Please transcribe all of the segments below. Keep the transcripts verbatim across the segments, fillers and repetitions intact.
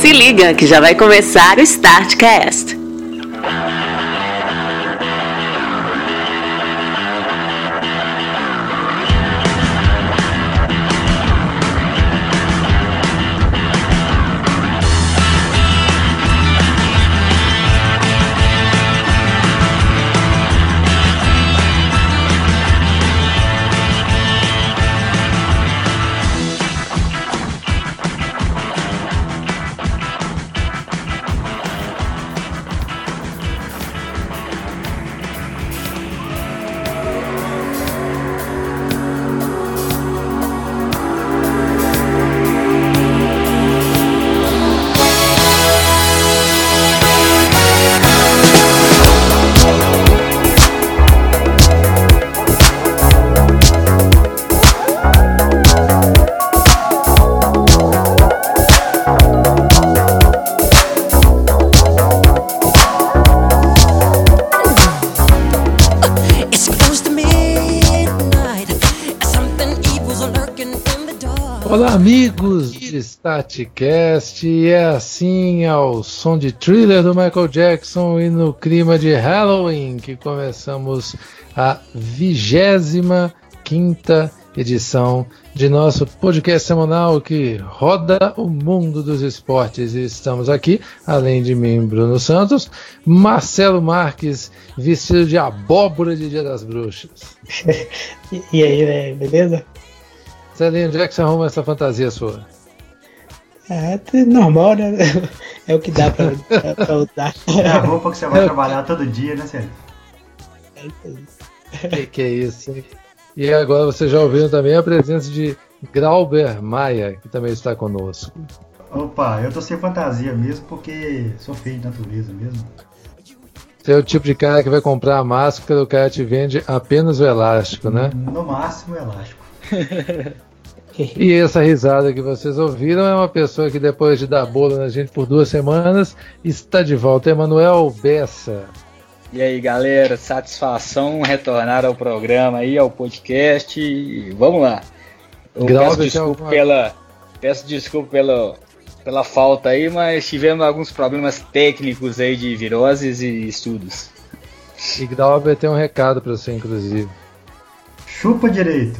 Se liga que já vai começar o StartCast. Olá amigos de StartCast, e é assim ao som de Thriller do Michael Jackson e no clima de Halloween que começamos a vigésima quinta edição de nosso podcast semanal que roda o mundo dos esportes. E estamos aqui, além de mim, Bruno Santos, Marcelo Marques, vestido de abóbora de Dia das Bruxas. E aí, velho, beleza? Celinho, onde é que você arruma essa fantasia sua? É normal, né? É o que dá pra, pra usar. É a roupa que você vai trabalhar todo dia, né, Celinho? É isso aí. Que que é isso, hein? E agora vocês já ouviram também a presença de Glauber Maia, que também está conosco. Opa, eu tô sem fantasia mesmo porque sou feio de natureza mesmo. Você é o tipo de cara que vai comprar a máscara, o cara te vende apenas o elástico, né? No máximo o elástico. E essa risada que vocês ouviram é uma pessoa que depois de dar bolo na gente por duas semanas está de volta, Emanuel Bessa. E aí galera, satisfação retornar ao programa aí, ao podcast, e vamos lá. Eu peço desculpa, alguma... pela, peço desculpa pela, pela falta aí, mas tivemos alguns problemas técnicos aí de viroses e estudos. E Glauber tem um recado para você, inclusive. Chupa direito.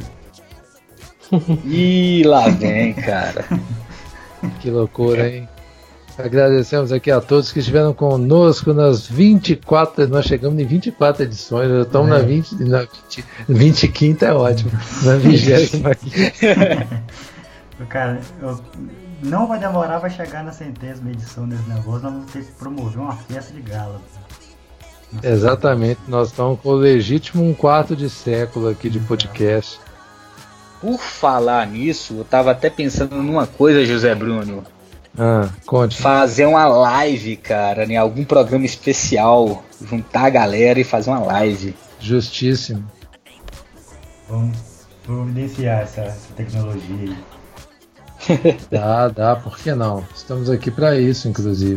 Ih, lá vem, cara. Que loucura, hein? Agradecemos aqui a todos que estiveram conosco nas vinte e quatro, nós chegamos em vinte e quatro edições, já estamos é. na, vinte, na vinte, vinte e quinta, é ótimo, na vigésima quinta. Cara, eu, não vai demorar, vai chegar na centésima edição desse negócio, nós vamos ter que promover uma festa de gala. Nossa, exatamente, cara. Nós estamos com o legítimo um quarto de século aqui de podcast. Por falar nisso, eu tava até pensando numa coisa, José Bruno. Ah, conte. Fazer uma live, cara, em algum programa especial. Juntar a galera e fazer uma live. Justíssimo. Vamos providenciar essa, essa tecnologia aí. Dá, dá, por que não? Estamos aqui para isso, inclusive.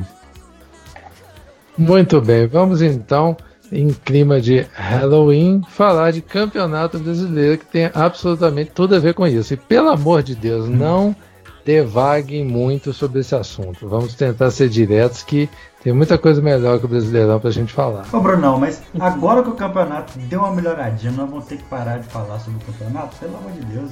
Muito bem, vamos então, em clima de Halloween, falar de campeonato brasileiro que tem absolutamente tudo a ver com isso. E pelo amor de Deus, não devaguem muito sobre esse assunto. Vamos tentar ser diretos, que tem muita coisa melhor que o Brasileirão pra gente falar. Ô Brunão, mas agora que o campeonato deu uma melhoradinha, nós vamos ter que parar de falar sobre o campeonato? Pelo amor de Deus.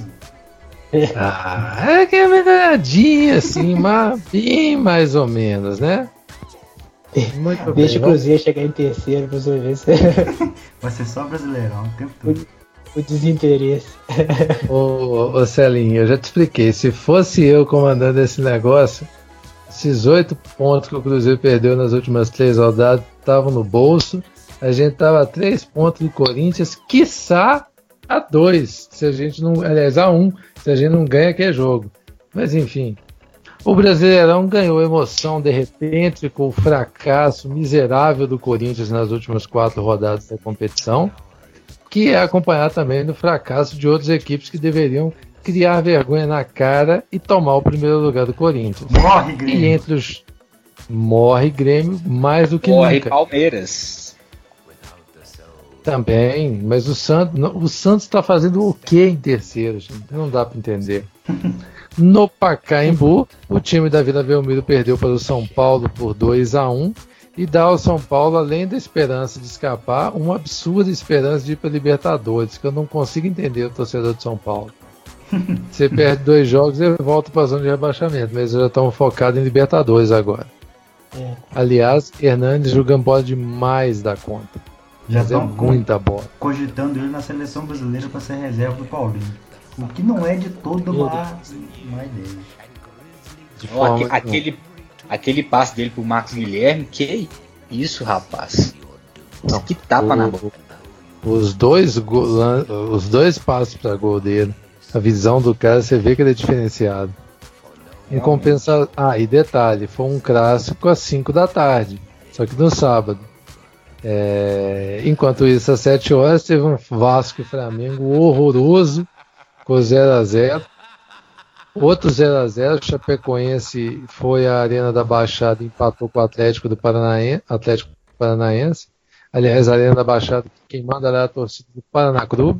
Ah, é que é melhoradinha assim, mas bem mais ou menos, né? Muito Deixa bem, o Cruzeiro chegar em terceiro pra você ver se... Vai ser só Brasileirão o tempo todo. O, o desinteresse. Ô, ô Celinho, eu já te expliquei. Se fosse eu comandando esse negócio, esses oito pontos que o Cruzeiro perdeu nas últimas três rodadas estavam no bolso. A gente tava a três pontos do Corinthians, quiçá a dois. Se a gente não. Aliás, a um, se a gente não ganha, que é jogo. Mas enfim. O Brasileirão ganhou emoção de repente com o fracasso miserável do Corinthians nas últimas quatro rodadas da competição, que é acompanhado também do fracasso de outras equipes que deveriam criar vergonha na cara e tomar o primeiro lugar do Corinthians. Morre, Grêmio! E entre os... Morre Grêmio mais do que Morre nunca. Palmeiras. Também, mas o Santos o Santos está fazendo o que em terceiro, gente? Não dá para entender. No Pacaembu, o time da Vila Belmiro perdeu para o São Paulo por dois a um e dá ao São Paulo, além da esperança de escapar, uma absurda esperança de ir para Libertadores, que eu não consigo entender o torcedor de São Paulo. Você perde dois jogos e volta para a zona de rebaixamento, mas eles já estão focados em Libertadores agora. É. Aliás, Hernandes jogando bola demais da conta. Já mas é muita bola. Cogitando ele na seleção brasileira para ser reserva do Paulinho. O que não é de todo má ideia. Oh, aque, aquele, aquele passe dele pro Marcos Guilherme, que isso, rapaz. Não, que tapa o, na boca. Os dois, os dois passos para gol dele, a visão do cara, você vê que ele é diferenciado. Em compensação. Ah, e detalhe, foi um clássico às cinco da tarde, só que no sábado. É, enquanto isso, às sete horas, teve um Vasco e Flamengo horroroso, com zero a zero. Outro zero a zero, Chapecoense foi à Arena da Baixada e empatou com o Atlético do Paranaense, Atlético Paranaense. Aliás, a Arena da Baixada, quem manda lá é a torcida do Paraná Clube.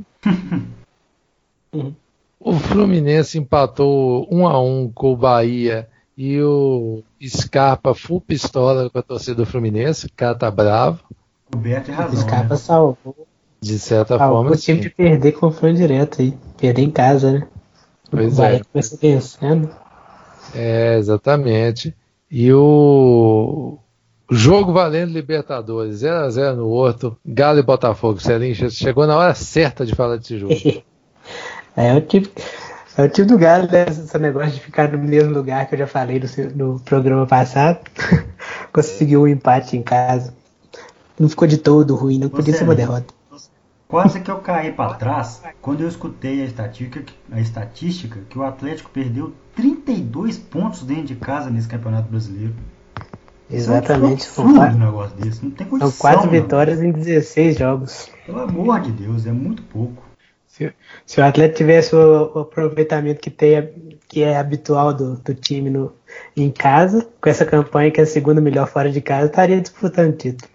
O Fluminense empatou um a um com o Bahia e o Scarpa full pistola com a torcida do Fluminense. O cara tá bravo. O Beto é razão, o Scarpa né? salvou. De certa salvou forma, o time de perder confronto direto aí. Perder em casa, né? Pois o Bahia é. começou vencendo. É, exatamente. E o jogo valendo Libertadores, zero a zero no Horto, Galo e Botafogo. Celinho, chegou na hora certa de falar desse jogo. É o tipo, é o tipo do Galo, né? Esse negócio de ficar no mesmo lugar que eu já falei no, no programa passado. Conseguiu um empate em casa. Não ficou de todo ruim, não podia ser uma derrota. Quase que eu caí para trás quando eu escutei a estatística, a estatística que o Atlético perdeu trinta e dois pontos dentro de casa nesse Campeonato Brasileiro. Exatamente. Isso é um absurdo, um negócio desse. Não tem condição. São quatro não. vitórias em dezesseis jogos. Pelo amor de Deus, é muito pouco. Se, se o Atlético tivesse o, o aproveitamento que, tem, que é habitual do, do time no, em casa, com essa campanha que é a segunda melhor fora de casa, estaria disputando o título.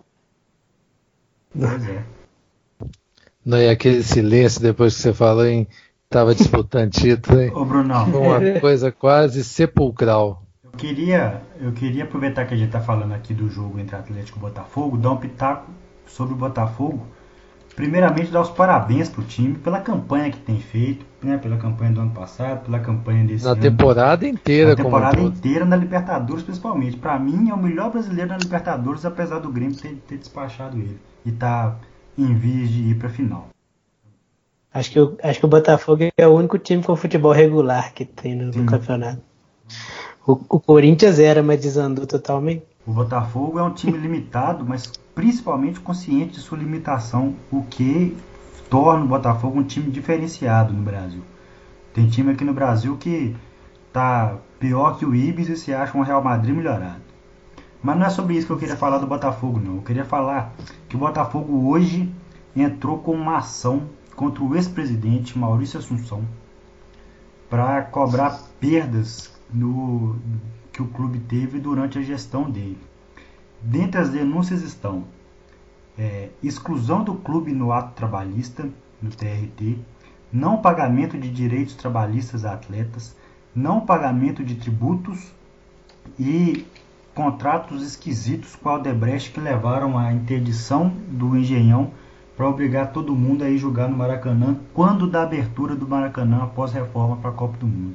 Pois é. Não, e aquele silêncio depois que você falou em estava disputando título, hein? Ô, Brunão. Uma coisa quase sepulcral. Eu queria, eu queria aproveitar que a gente está falando aqui do jogo entre Atlético e Botafogo, dar um pitaco sobre o Botafogo. Primeiramente, dar os parabéns pro time pela campanha que tem feito, né? Pela campanha do ano passado, pela campanha desse na ano. Temporada inteira, na temporada como inteira na Libertadores, principalmente. Para mim, é o melhor brasileiro na Libertadores, apesar do Grêmio ter, ter despachado ele. E tá em vias de ir para a final. Acho que, o, acho que o Botafogo é o único time com futebol regular que tem no, no campeonato. O, o Corinthians era, mas desandou totalmente. O Botafogo é um time limitado, mas principalmente consciente de sua limitação, o que torna o Botafogo um time diferenciado no Brasil. Tem time aqui no Brasil que tá pior que o Ibis e se acha um Real Madrid melhorado. Mas não é sobre isso que eu queria falar do Botafogo, não. Eu queria falar que o Botafogo hoje entrou com uma ação contra o ex-presidente Maurício Assunção para cobrar perdas no, que o clube teve durante a gestão dele. Dentre as denúncias estão é, exclusão do clube no ato trabalhista, no T R T, não pagamento de direitos trabalhistas a atletas, não pagamento de tributos e contratos esquisitos com a Odebrecht que levaram à interdição do Engenhão para obrigar todo mundo a ir jogar no Maracanã quando da abertura do Maracanã após reforma para a Copa do Mundo.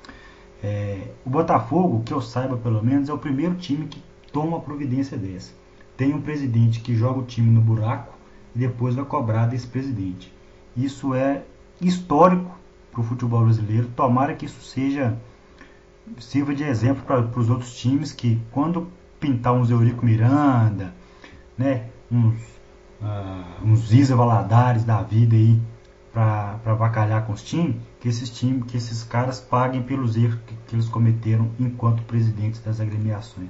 É, o Botafogo, que eu saiba pelo menos, é o primeiro time que toma uma providência dessa. Tem um presidente que joga o time no buraco e depois vai cobrar desse presidente. Isso é histórico para o futebol brasileiro. Tomara que isso seja sirva de exemplo para os outros times que quando pintar uns Eurico Miranda, né, uns, uh, uns Isa Valadares da vida aí para avacalhar com os times, que esses times, que esses caras paguem pelos erros que, que eles cometeram enquanto presidentes das agremiações.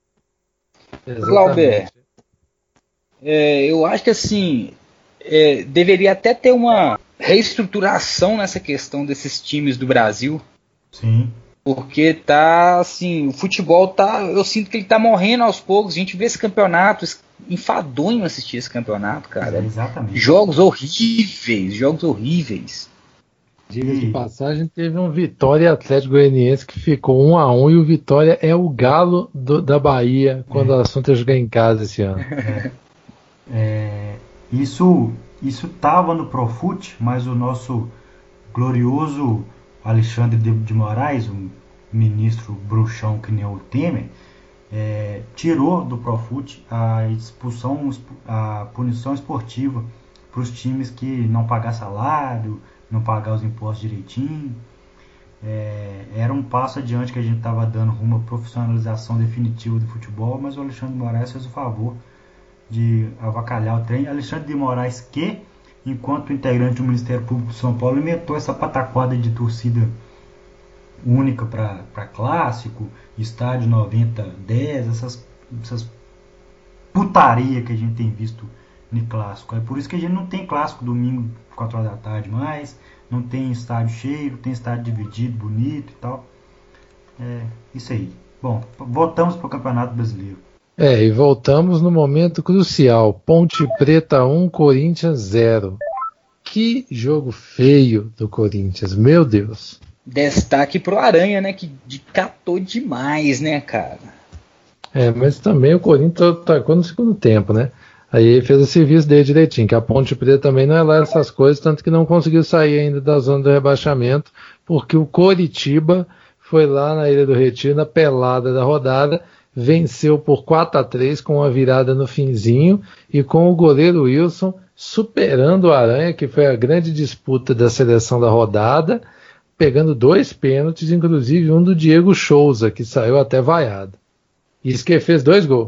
Glauber, é, eu acho que assim é, deveria até ter uma reestruturação nessa questão desses times do Brasil. Sim. Porque tá assim, o futebol tá, eu sinto que ele tá morrendo aos poucos. A gente vê esse campeonato enfadonho assistir esse campeonato, cara. É, exatamente. Jogos horríveis, jogos horríveis. Diga-se de passagem, teve um Vitória Atlético Goianiense que ficou um a um e o Vitória é o galo do, da Bahia quando é. o assunto é jogar em casa esse ano. É. É, isso isso estava no Profut, mas o nosso glorioso Alexandre de, de Moraes, um ministro bruxão que nem o Temer, é, tirou do Profut a expulsão, a punição esportiva para os times que não pagar salário, não pagar os impostos direitinho. É, era um passo adiante que a gente estava dando rumo à profissionalização definitiva do futebol, mas o Alexandre de Moraes fez o favor de avacalhar o trem. Alexandre de Moraes que, enquanto integrante do Ministério Público de São Paulo, inventou essa pataquada de torcida única para clássico, estádio noventa dez, essas, essas putaria que a gente tem visto no clássico. É por isso que a gente não tem clássico domingo quatro horas da tarde mais, não tem estádio cheio, tem estádio dividido, bonito e tal. É isso aí. Bom, voltamos para o Campeonato Brasileiro. É, e voltamos no momento crucial. Ponte Preta um, Corinthians zero. Que jogo feio do Corinthians, meu Deus. Destaque pro Aranha, né, que catou demais, né, cara. É, mas também o Corinthians tacou no segundo tempo, né. Aí ele fez o serviço dele direitinho, que a Ponte Preta também não é lá essas coisas, tanto que não conseguiu sair ainda da zona do rebaixamento, porque o Coritiba foi lá na Ilha do Retiro, na pelada da rodada, venceu por quatro a três com uma virada no finzinho e com o goleiro Wilson superando o Aranha, que foi a grande disputa da seleção da rodada, pegando dois pênaltis, inclusive um do Diego Souza, que saiu até vaiado. Isso que fez dois gols.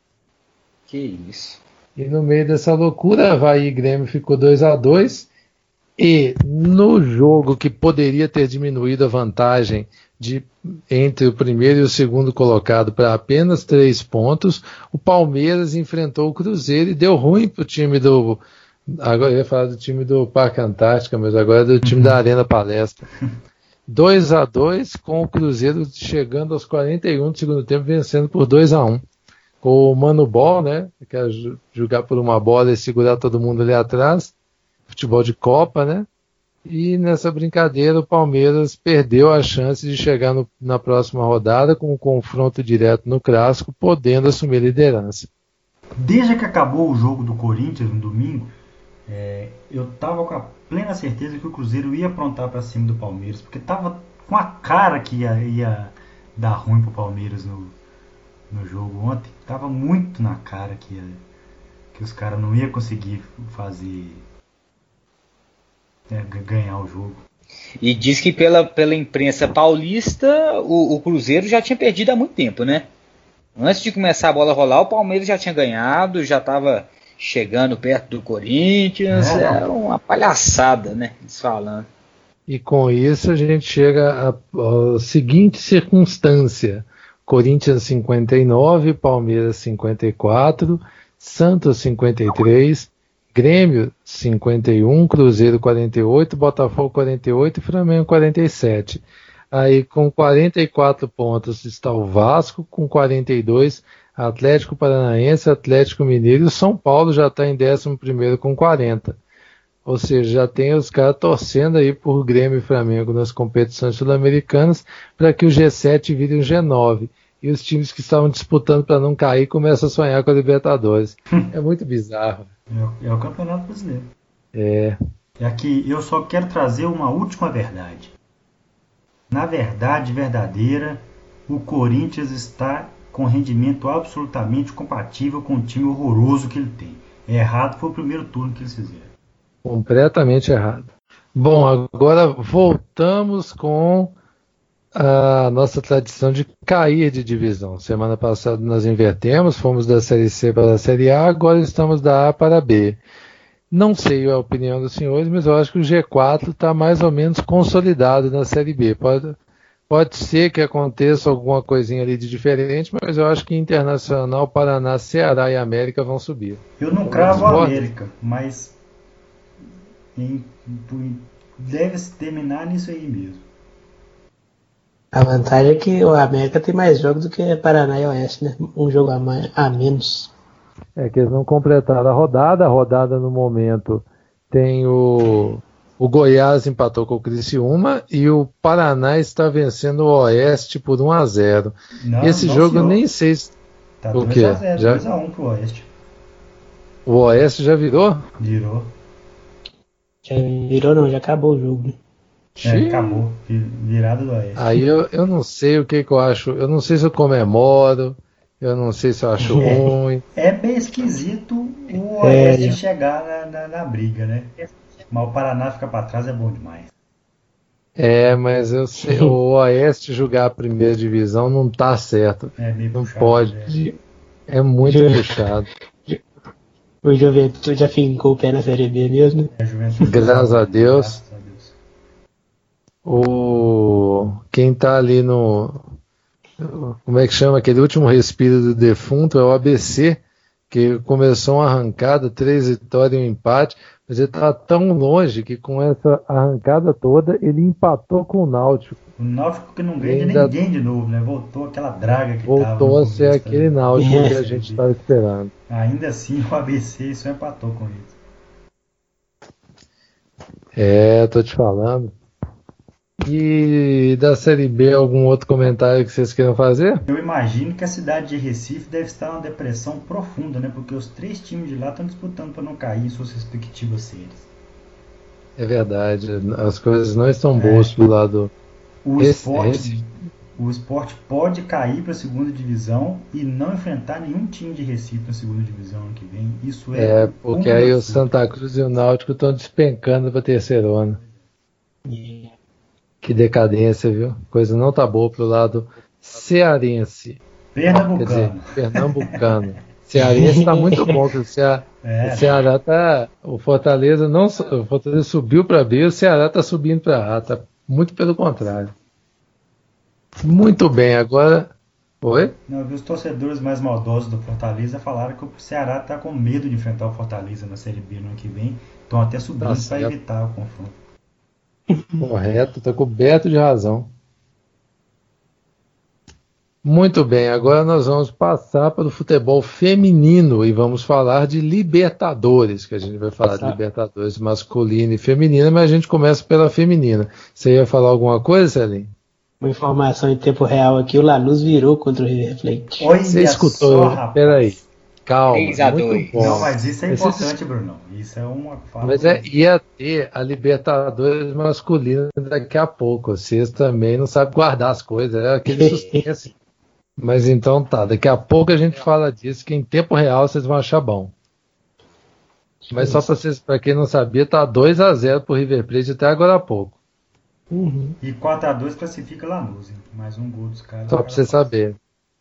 Que isso. E no meio dessa loucura, Avaí e Grêmio ficou dois a dois. E no jogo que poderia ter diminuído a vantagem de, entre o primeiro e o segundo colocado para apenas três pontos, o Palmeiras enfrentou o Cruzeiro e deu ruim para o time do... Agora eu ia falar do time do Parque Antártica, mas agora é do time da Arena Palestra. dois a dois, com o Cruzeiro chegando aos quarenta e um do segundo tempo, vencendo por dois a um. Com o Mano Ball, né, que quer jogar por uma bola e segurar todo mundo ali atrás, futebol de Copa, né, e nessa brincadeira o Palmeiras perdeu a chance de chegar no, na próxima rodada com um confronto direto no Clássico, podendo assumir a liderança. Desde que acabou o jogo do Corinthians no domingo, é, eu tava com a plena certeza que o Cruzeiro ia aprontar para cima do Palmeiras, porque tava com a cara que ia, ia dar ruim pro Palmeiras no, no jogo ontem. Tava muito na cara que, ia, que os caras não iam conseguir fazer é, ganhar o jogo. E diz que pela, pela imprensa paulista o, o Cruzeiro já tinha perdido há muito tempo, né? Antes de começar a bola rolar, o Palmeiras já tinha ganhado, já estava chegando perto do Corinthians. É. Era uma palhaçada, né? Eles falando. E com isso a gente chega à seguinte circunstância: Corinthians cinquenta e nove, Palmeiras cinquenta e quatro, Santos cinquenta e três, Grêmio cinquenta e um, Cruzeiro quarenta e oito, Botafogo quarenta e oito e Flamengo quarenta e sete. Aí com quarenta e quatro pontos está o Vasco, com quarenta e dois, Atlético Paranaense, Atlético Mineiro, e o São Paulo já está em décimo primeiro com quarenta. Ou seja, já tem os caras torcendo aí por Grêmio e Flamengo nas competições sul-americanas para que o G sete vire um G nove. E os times que estavam disputando para não cair começam a sonhar com a Libertadores. É muito bizarro. É, é o Campeonato Brasileiro. É. É que eu só quero trazer uma última verdade. Na verdade verdadeira, o Corinthians está com rendimento absolutamente compatível com o time horroroso que ele tem. É errado, foi o primeiro turno que eles fizeram. Completamente errado. Bom, agora voltamos com a nossa tradição de cair de divisão. Semana passada nós invertemos, fomos da Série C para a Série A, agora estamos da A para a B. Não sei a opinião dos senhores, mas eu acho que o G quatro está mais ou menos consolidado na Série B. Pode, pode ser que aconteça alguma coisinha ali de diferente, mas eu acho que Internacional, Paraná, Ceará e América vão subir. Eu não cravo a América, mas em, em, deve terminar nisso aí mesmo. A vantagem é que o América tem mais jogos do que Paraná e Oeste, né? Um jogo a, mais, a menos. é que eles não completaram a rodada. A rodada no momento tem o, o Goiás empatou com o Criciúma e o Paraná está vencendo o Oeste por um a zero. Não, Esse não, jogo senhor. nem sei se... Tá o dois quê? a zero, Já... dois a um pro Oeste. O Oeste já virou? Virou. Já virou não, já acabou o jogo. É, acabou. Virada do Oeste. Aí eu, eu não sei o que, que eu acho. Eu não sei se eu comemoro. Eu não sei se eu acho é, ruim. É bem esquisito o Oeste é. chegar na, na, na briga, né? Mas o Paraná ficar pra trás é bom demais. É, mas eu sei, o Oeste jogar a primeira divisão não tá certo. É meio não puxado, pode. É, é muito Ju... puxado. O Juventude já fincou o pé na Série B mesmo. É, Juventude graças a Deus. Graças a Deus. O quem tá ali no, como é que chama, aquele último respiro do defunto é o A B C, que começou uma arrancada, três vitórias e um empate, mas ele tá tão longe que com essa arrancada toda ele empatou com o Náutico. O Náutico que não ganha ainda... ninguém de novo, né? Voltou aquela draga que voltou tava voltou a ser aquele Náutico é. que a gente estava esperando. Ainda assim o A B C só empatou com isso. É, tô te falando. E da Série B, algum outro comentário que vocês queiram fazer? Eu imagino que a cidade de Recife deve estar numa depressão profunda, né? Porque os três times de lá estão disputando para não cair em suas respectivas séries. É verdade, as coisas não estão boas é. do lado. O esporte, o esporte pode cair para a segunda divisão e não enfrentar nenhum time de Recife na segunda divisão ano que vem. Isso é. É, porque aí o Santa Cruz e o Náutico estão despencando para a terceirona. Yeah. Que decadência, viu? Coisa não tá boa pro lado cearense. Pernambucano. Quer dizer, pernambucano. Cearense tá muito bom, que o, Cea... é. o Ceará tá. O Fortaleza não. O Fortaleza subiu para B, o Ceará tá subindo para A. Tá muito pelo contrário. Muito bem, agora. Oi? Não, eu vi os torcedores mais maldosos do Fortaleza falaram que o Ceará tá com medo de enfrentar o Fortaleza na Série B no ano que vem. Estão até subindo tá para evitar o confronto. Correto, está coberto de razão. Muito bem, agora nós vamos passar para o futebol feminino e vamos falar de Libertadores, que a gente vai falar Passar. de Libertadores masculina e feminina, mas a gente começa pela feminina. Você ia falar alguma coisa, Celinho? Uma informação em tempo real aqui, o Lanús virou contra o River Plate. Olha Você escutou? Peraí. Calma, muito bom. Não, mas isso é importante, Esse... Bruno. Isso é uma fala. Mas é, ia ter a Libertadores masculina daqui a pouco. Vocês também não sabem guardar as coisas, é aquele suspense. Mas então tá, daqui a pouco a gente fala disso, que em tempo real vocês vão achar bom. Mas só para vocês, para quem não sabia, tá dois a zero pro River Plate até agora há pouco. Uhum. E quatro a dois classifica Lanús, mais um gol dos caras. Só para você saber.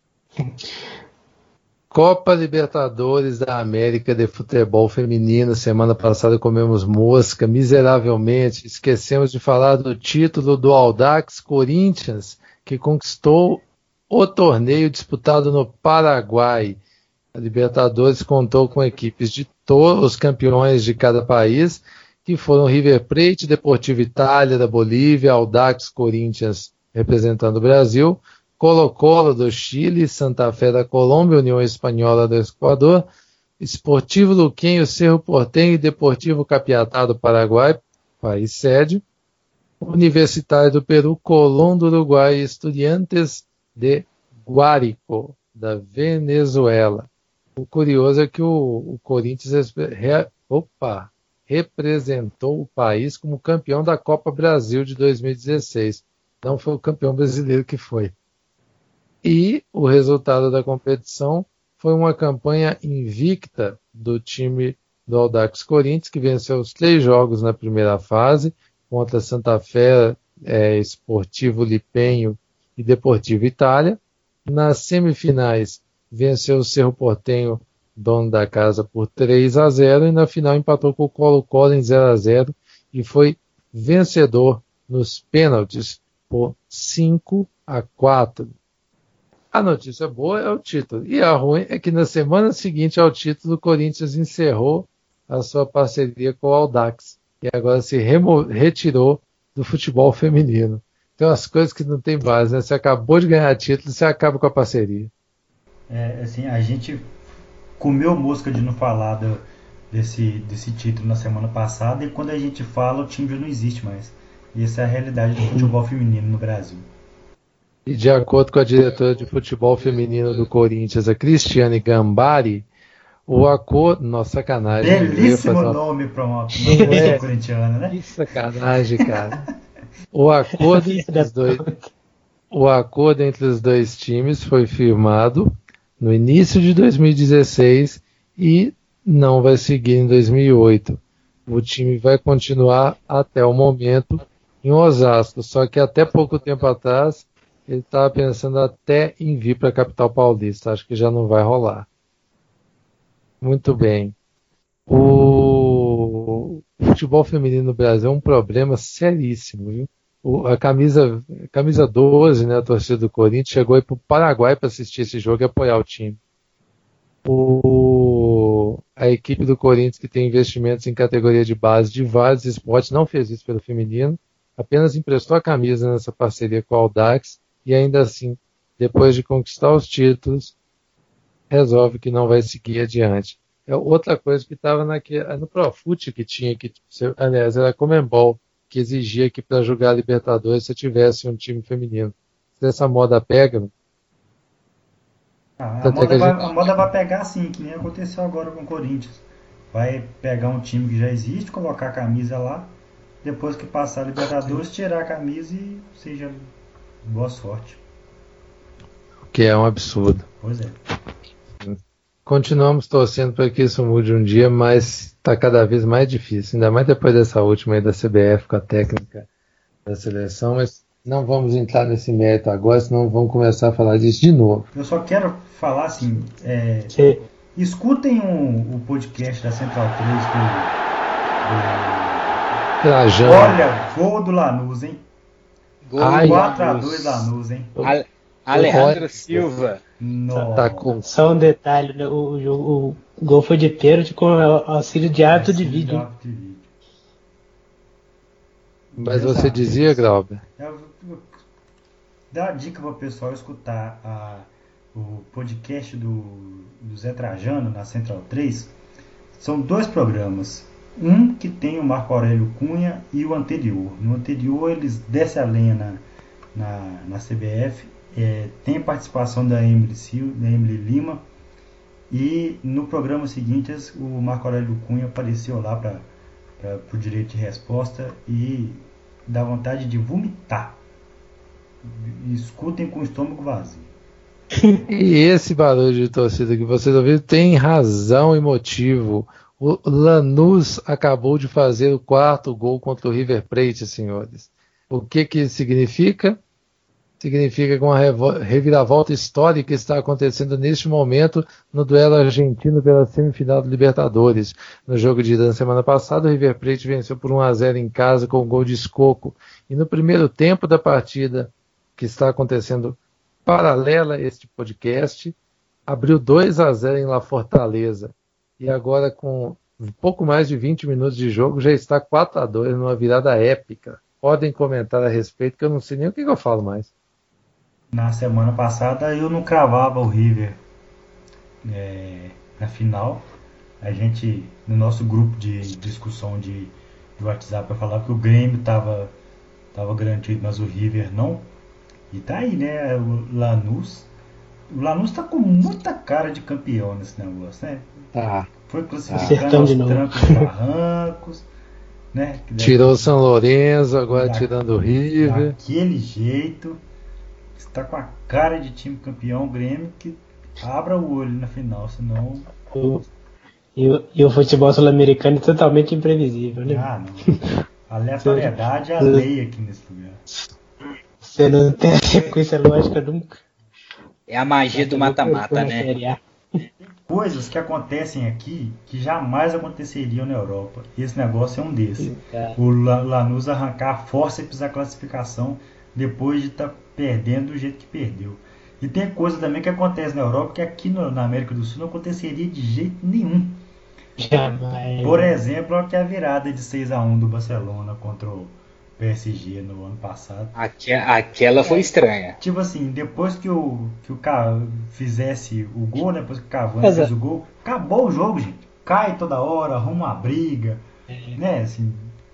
Copa Libertadores da América de futebol feminino. Semana passada comemos mosca miseravelmente. Esquecemos de falar do título do Audax Corinthians, que conquistou o torneio disputado no Paraguai. A Libertadores contou com equipes de todos os campeões de cada país, que foram River Plate, Deportivo Itália da Bolívia, Audax Corinthians representando o Brasil, Colo-Colo do Chile, Santa Fé da Colômbia, União Espanhola do Equador, Esportivo Luquenho, Cerro Porteño e Deportivo Capiatá do Paraguai, país sede, Universitário do Peru, Colón do Uruguai e Estudiantes de Guárico, da Venezuela. O curioso é que o, o Corinthians re, opa, representou o país como campeão da Copa Brasil de dois mil e dezesseis. Não foi o campeão brasileiro que foi. E o resultado da competição foi uma campanha invicta do time do Audax Corinthians, que venceu os três jogos na primeira fase, contra Santa Fé, é, Esportivo Lipenho e Deportivo Itália. Nas semifinais, venceu o Cerro Porteño, dono da casa, por três a zero, e na final empatou com o Colo-Colo em zero a zero e foi vencedor nos pênaltis por cinco a quatro. A notícia boa é o título, e a ruim é que na semana seguinte ao título, o Corinthians encerrou a sua parceria com o Audax, e agora se remo- retirou do futebol feminino. Tem umas coisas que não tem base, né? Você acabou de ganhar título, você acaba com a parceria. É, assim, a gente comeu mosca de não falar do, desse, desse título na semana passada, e quando a gente fala, o time já não existe mais. E essa é a realidade do futebol feminino no Brasil. E de acordo com a diretora de futebol feminino do Corinthians, a Cristiane Gambari, o acordo... Nossa, sacanagem. Belíssimo uma... nome para uma notícia é, corintiana, né? Que sacanagem, cara. O acordo entre os dois... O acordo entre os dois times foi firmado no início de dois mil e dezesseis e não vai seguir em dois mil e oito. O time vai continuar até o momento em Osasco, só que até pouco tempo atrás ele estava pensando até em vir para a capital paulista. Acho que já não vai rolar. Muito bem. O futebol feminino no Brasil é um problema seríssimo, viu? O, a camisa, camisa doze, né, a torcida do Corinthians, chegou aí para o Paraguai para assistir esse jogo e apoiar o time. O, a equipe do Corinthians, que tem investimentos em categoria de base de vários esportes, não fez isso pelo feminino, apenas emprestou a camisa nessa parceria com o Audax e ainda assim, depois de conquistar os títulos, resolve que não vai seguir adiante. É outra coisa que estava no Profut que tinha, que, aliás, era a Comembol, que exigia que para jogar Libertadores você tivesse um time feminino. Se essa moda pega... Ah, a, moda vai, gente... a moda vai pegar sim, que nem aconteceu agora com o Corinthians. Vai pegar um time que já existe, colocar a camisa lá, depois que passar a Libertadores, tirar a camisa e seja boa sorte. O que é um absurdo. Pois é. Continuamos torcendo para que isso mude um dia, mas está cada vez mais difícil, ainda mais depois dessa última aí da C B F com a técnica da seleção, mas não vamos entrar nesse mérito agora, senão vamos começar a falar disso de novo. Eu só quero falar assim, é, escutem o, o podcast da Central três do, do... Trajano. Olha, gol do Lanús, hein? Gol quatro a dois Lanús, hein? Ale, Alejandro Silva. Tá com... Só um detalhe, né? o, o, o gol foi de pênalti com auxílio de árbitro de vídeo. de vídeo. Mas Exato. Você dizia, Glauber? Dá a dica para o pessoal escutar a, o podcast do, do Zé Trajano na Central três. São dois programas. Um que tem o Marco Aurélio Cunha e o anterior. No anterior eles descem a lenha na, na, na C B F. É, tem participação da Emily, Sil, da Emily Lima, e no programa seguinte o Marco Aurélio Cunha apareceu lá para o direito de resposta e dá vontade de vomitar. Escutem com o estômago vazio. E esse barulho de torcida que vocês ouviram tem razão e motivo. O Lanús acabou de fazer o quarto gol contra o River Plate, senhores. O que que significa? Significa que uma reviravolta histórica está acontecendo neste momento no duelo argentino pela semifinal do Libertadores. No jogo de ida na semana passada, o River Plate venceu por um a zero em casa com um gol de Escoco. E no primeiro tempo da partida, que está acontecendo paralela a este podcast, abriu dois a zero em La Fortaleza. E agora, com um pouco mais de vinte minutos de jogo, já está quatro a dois numa virada épica. Podem comentar a respeito, que eu não sei nem o que, que eu falo mais. Na semana passada eu não cravava o River é, na final. A gente, no nosso grupo de discussão de, de WhatsApp, eu falava que o Grêmio estava tava garantido, mas o River não. E tá aí, né? O Lanús. O Lanús tá com muita cara de campeão nesse negócio, né? Tá. Foi classificando aos trancos e barrancos. Né? Tirou o São Lourenço, agora da, tirando o River. Daquele jeito. Está com a cara de time campeão, o Grêmio, que abra o olho na final, senão... O, e, o, e o futebol sul-americano é totalmente imprevisível, né? Ah, não. A aleatoriedade é a lei aqui nesse lugar. Você não tem a sequência lógica nunca. É a magia do mata-mata, né? Tem coisas que acontecem aqui que jamais aconteceriam na Europa. E esse negócio é um desses. O Lanús arrancar a fórceps da classificação depois de estar tá perdendo do jeito que perdeu. E tem coisa também que acontece na Europa que aqui no, na América do Sul não aconteceria de jeito nenhum. Jamais. Por exemplo, que a virada de seis a um do Barcelona contra o, P S G no ano passado. Aque, aquela foi estranha. Tipo assim, depois que o, que o Cavani fizesse o gol, né, depois que o Cavani fez o gol, acabou o jogo, gente. Cai toda hora, arruma uma briga, é. né, assim,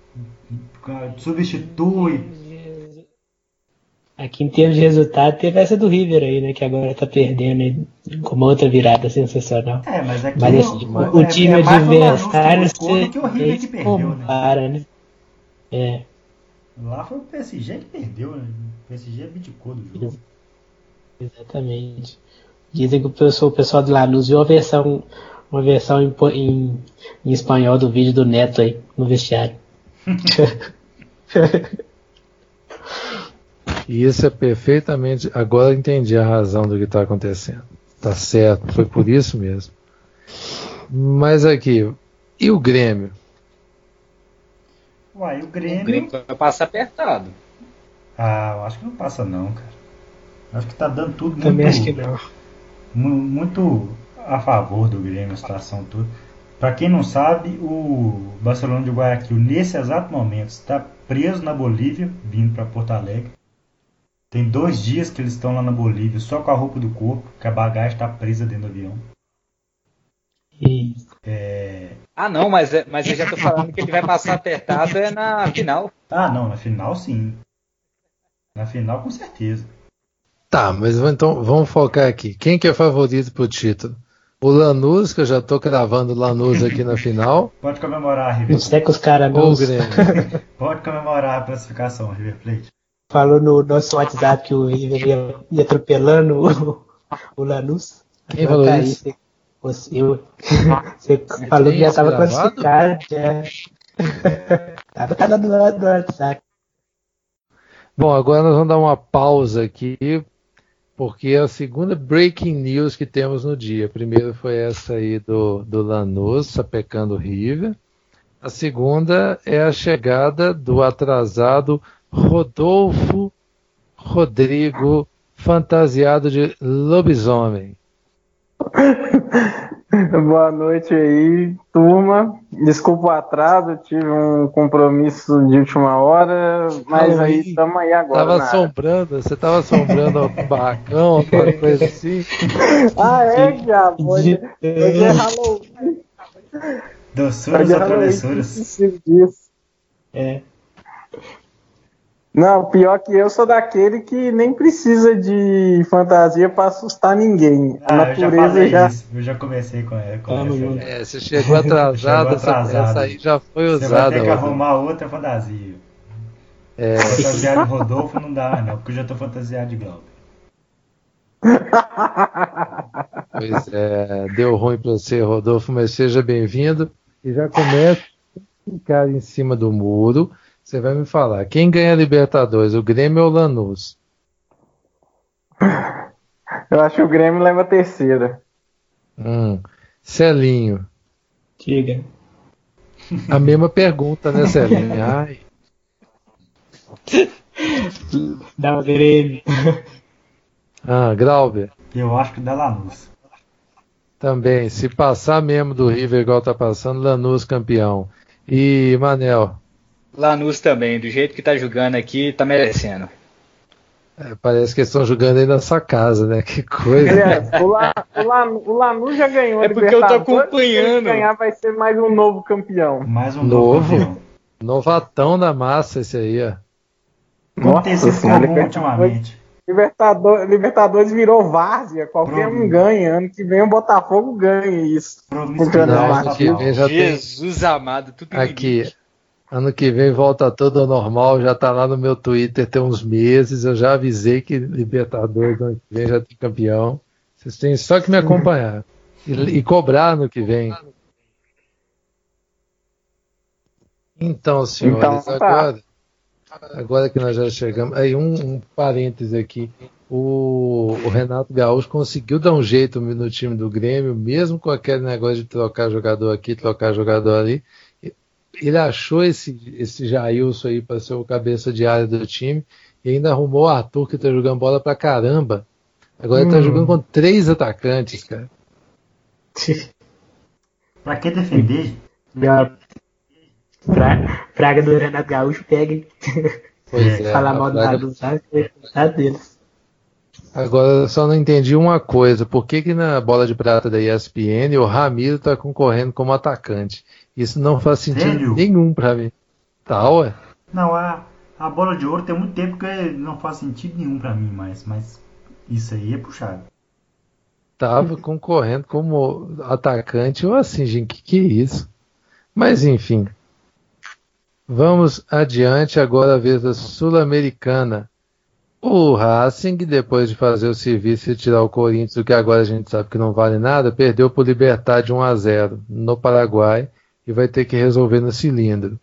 substitui. Aqui em termos de resultado teve essa do River aí, né, que agora tá perdendo com uma outra virada sensacional. É, mas aqui mas, assim, o, o, o time é, é adversário você que o River que perdeu, compara, né? né? É. Lá foi o P S G que perdeu, né? O P S G abdicou do jogo. Exatamente. Dizem que o pessoal, o pessoal do Lanús viu uma versão, uma versão em, em, em espanhol do vídeo do Neto aí, no vestiário. E isso é perfeitamente... Agora eu entendi a razão do que está acontecendo. Tá certo, foi por isso mesmo. Mas aqui, e o Grêmio? Uai, o Grêmio... O Grêmio vai passar apertado. Ah, eu acho que não passa não, cara. Eu acho que tá dando tudo muito... Também acho que não. Muito a favor do Grêmio, a situação toda. Para quem não sabe, o Barcelona de Guayaquil, nesse exato momento, está preso na Bolívia, vindo para Porto Alegre. Tem dois dias que eles estão lá na Bolívia, só com a roupa do corpo, que a bagagem está presa dentro do avião. E... É... Ah, não, mas, mas eu já tô falando que ele vai passar apertado é na final. Ah, não, na final sim. Na final com certeza. Tá, mas então vamos focar aqui. Quem que é favorito pro título? O Lanús, que eu já tô cravando o Lanús aqui na final. Pode comemorar, River Plate. Não sei com os caras não. Ou o Grêmio. Pode comemorar a classificação, River Plate. Falou no nosso WhatsApp que o River ia, ia atropelando o, o Lanús. Quem falou cair, isso? Você, eu, você falou que já estava classificado. Já. Tava cada do lado do WhatsApp. Bom, agora nós vamos dar uma pausa aqui, porque é a segunda breaking news que temos no dia. A primeira foi essa aí do, do Lanús, sapecando o River. A segunda é a chegada do atrasado Rodolfo Rodrigo, fantasiado de lobisomem. Boa noite aí, turma. Desculpa o atraso, eu tive um compromisso de última hora, mas aí estamos aí agora. Tava assombrando, você tava assombrando o barracão, alguma coisa assim? Ah, é, diabo. Hoje, hoje é Halloween. Doçuras ou travessuras? É. Não, pior que eu sou daquele que nem precisa de fantasia pra assustar ninguém. Ah, a natureza eu já, já... Isso. Eu já comecei com ela. Com ah, essa, é, você chegou atrasado, chegou atrasado. Essa aí já foi você usada. Você vai ter que outra. arrumar outra fantasia. É. Fantasiado de Rodolfo não dá mais não, porque eu já tô fantasiado de Glauber. Pois é, deu ruim pra você, Rodolfo, mas seja bem-vindo. E já começa a ficar em cima do muro. Você vai me falar, quem ganha a Libertadores, o Grêmio ou o Lanús? Eu acho que o Grêmio leva a terceira. Hum. Celinho. Diga. A mesma pergunta, né, Celinho? Ai. Dá o Grêmio. Ah, Glauber. Eu acho que dá Lanús. Também, se passar mesmo do River igual tá passando, Lanús campeão. E Manel? Lanús também, do jeito que tá jogando aqui, tá merecendo. É, parece que eles estão jogando aí na sua casa, né? Que coisa. É, o, La, o, La, o Lanús já ganhou. É porque eu tô acompanhando. Se ganhar, vai ser mais um novo campeão. Mais um novo, novo campeão. Novatão da massa esse aí, ó. Não tem sido comum ultimamente. Libertadores, Libertadores virou várzea, qualquer Pro... um ganha. Ano que vem o Botafogo ganha isso. Ano que vem já Jesus tem... amado, tudo aqui. Limite. Ano que vem volta tudo ao normal, já tá lá no meu Twitter tem uns meses, eu já avisei que Libertadores ano que vem já tem campeão. Vocês têm só que me acompanhar e, e cobrar ano que vem. Então, senhores, então, tá. agora, agora que nós já chegamos, aí um, um parêntese aqui, o, o Renato Gaúcho conseguiu dar um jeito no time do Grêmio, mesmo com aquele negócio de trocar jogador aqui, trocar jogador ali. Ele achou esse, esse Jailson aí para ser o cabeça de área do time e ainda arrumou o Arthur, que tá jogando bola pra caramba. Agora hum. ele tá jogando com três atacantes, cara. Pra que defender? Pra, praga do Renato Gaúcho pega, hein? Pois é. Falar mal do Renato Gaúcho, deles. Agora, eu só não entendi uma coisa. Por que que na bola de prata da E S P N o Ramiro tá concorrendo como atacante? Isso não faz sentido Sério? nenhum pra mim. Tá, ué? Não, a, a bola de ouro tem muito tempo que não faz sentido nenhum pra mim mais, mas isso aí é puxado. Tava concorrendo como atacante ou assim, gente, que que é isso? Mas enfim. Vamos adiante agora a vez da Sul-Americana. O Racing, depois de fazer o serviço e tirar o Corinthians, o que agora a gente sabe que não vale nada, perdeu por Libertad de um a zero no Paraguai e vai ter que resolver no cilindro.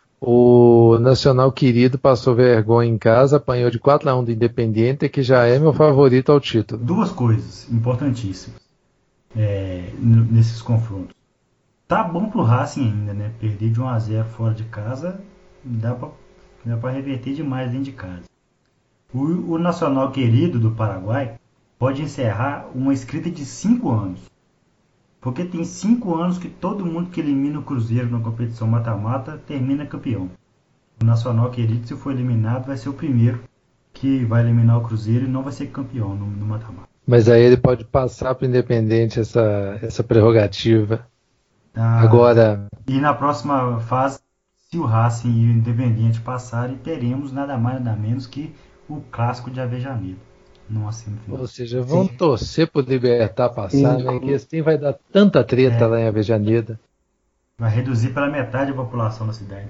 O Nacional querido passou vergonha em casa, apanhou de quatro a um do Independiente, que já é meu favorito ao título. Duas coisas importantíssimas é, n- nesses confrontos. Tá bom pro Racing ainda, né? Perder de um a zero fora de casa dá pra, dá pra reverter demais dentro de casa. O, o Nacional querido do Paraguai pode encerrar uma escrita de cinco anos. Porque tem cinco anos que todo mundo que elimina o Cruzeiro na competição mata-mata termina campeão. O Nacional querido, se for eliminado, vai ser o primeiro que vai eliminar o Cruzeiro e não vai ser campeão no no mata-mata. Mas aí ele pode passar para o Independente essa, essa prerrogativa. Ah, Agora, E na próxima fase, se o Racing e o Independiente passarem, teremos nada mais nada menos que o clássico de Avejaneira. Numa semifinal. ou seja, vão Sim. torcer por Libertar passar, Sim. né? Que assim vai dar tanta treta É. lá em Avejaneda. Vai reduzir pela metade a população da cidade.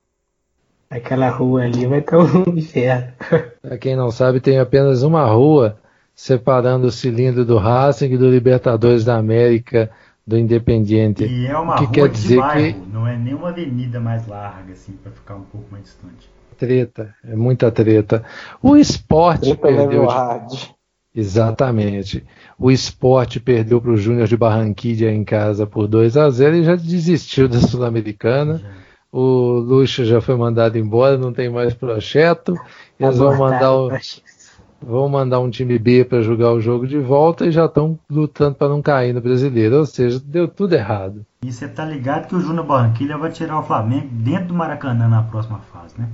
Aquela rua ali vai estar um inferno. Para quem não sabe, tem apenas uma rua separando o cilindro do Racing e do Libertadores da América do Independiente. E é uma O que rua quer de dizer bairro, que não é nem uma avenida mais larga, assim, para ficar um pouco mais distante. treta, é muita treta. O Sport Treta perdeu level de... hard. Exatamente. O Sport perdeu para o Júnior de Barranquilla em casa por dois a zero e já desistiu da Sul-Americana. Já. O Lucha já foi mandado embora, não tem mais projeto. Eles vão mandar, o- vão mandar um time B para jogar o jogo de volta e já estão lutando para não cair no Brasileiro. Ou seja, deu tudo errado. E você tá ligado que o Júnior Barranquilla vai tirar o Flamengo dentro do Maracanã na próxima fase, né?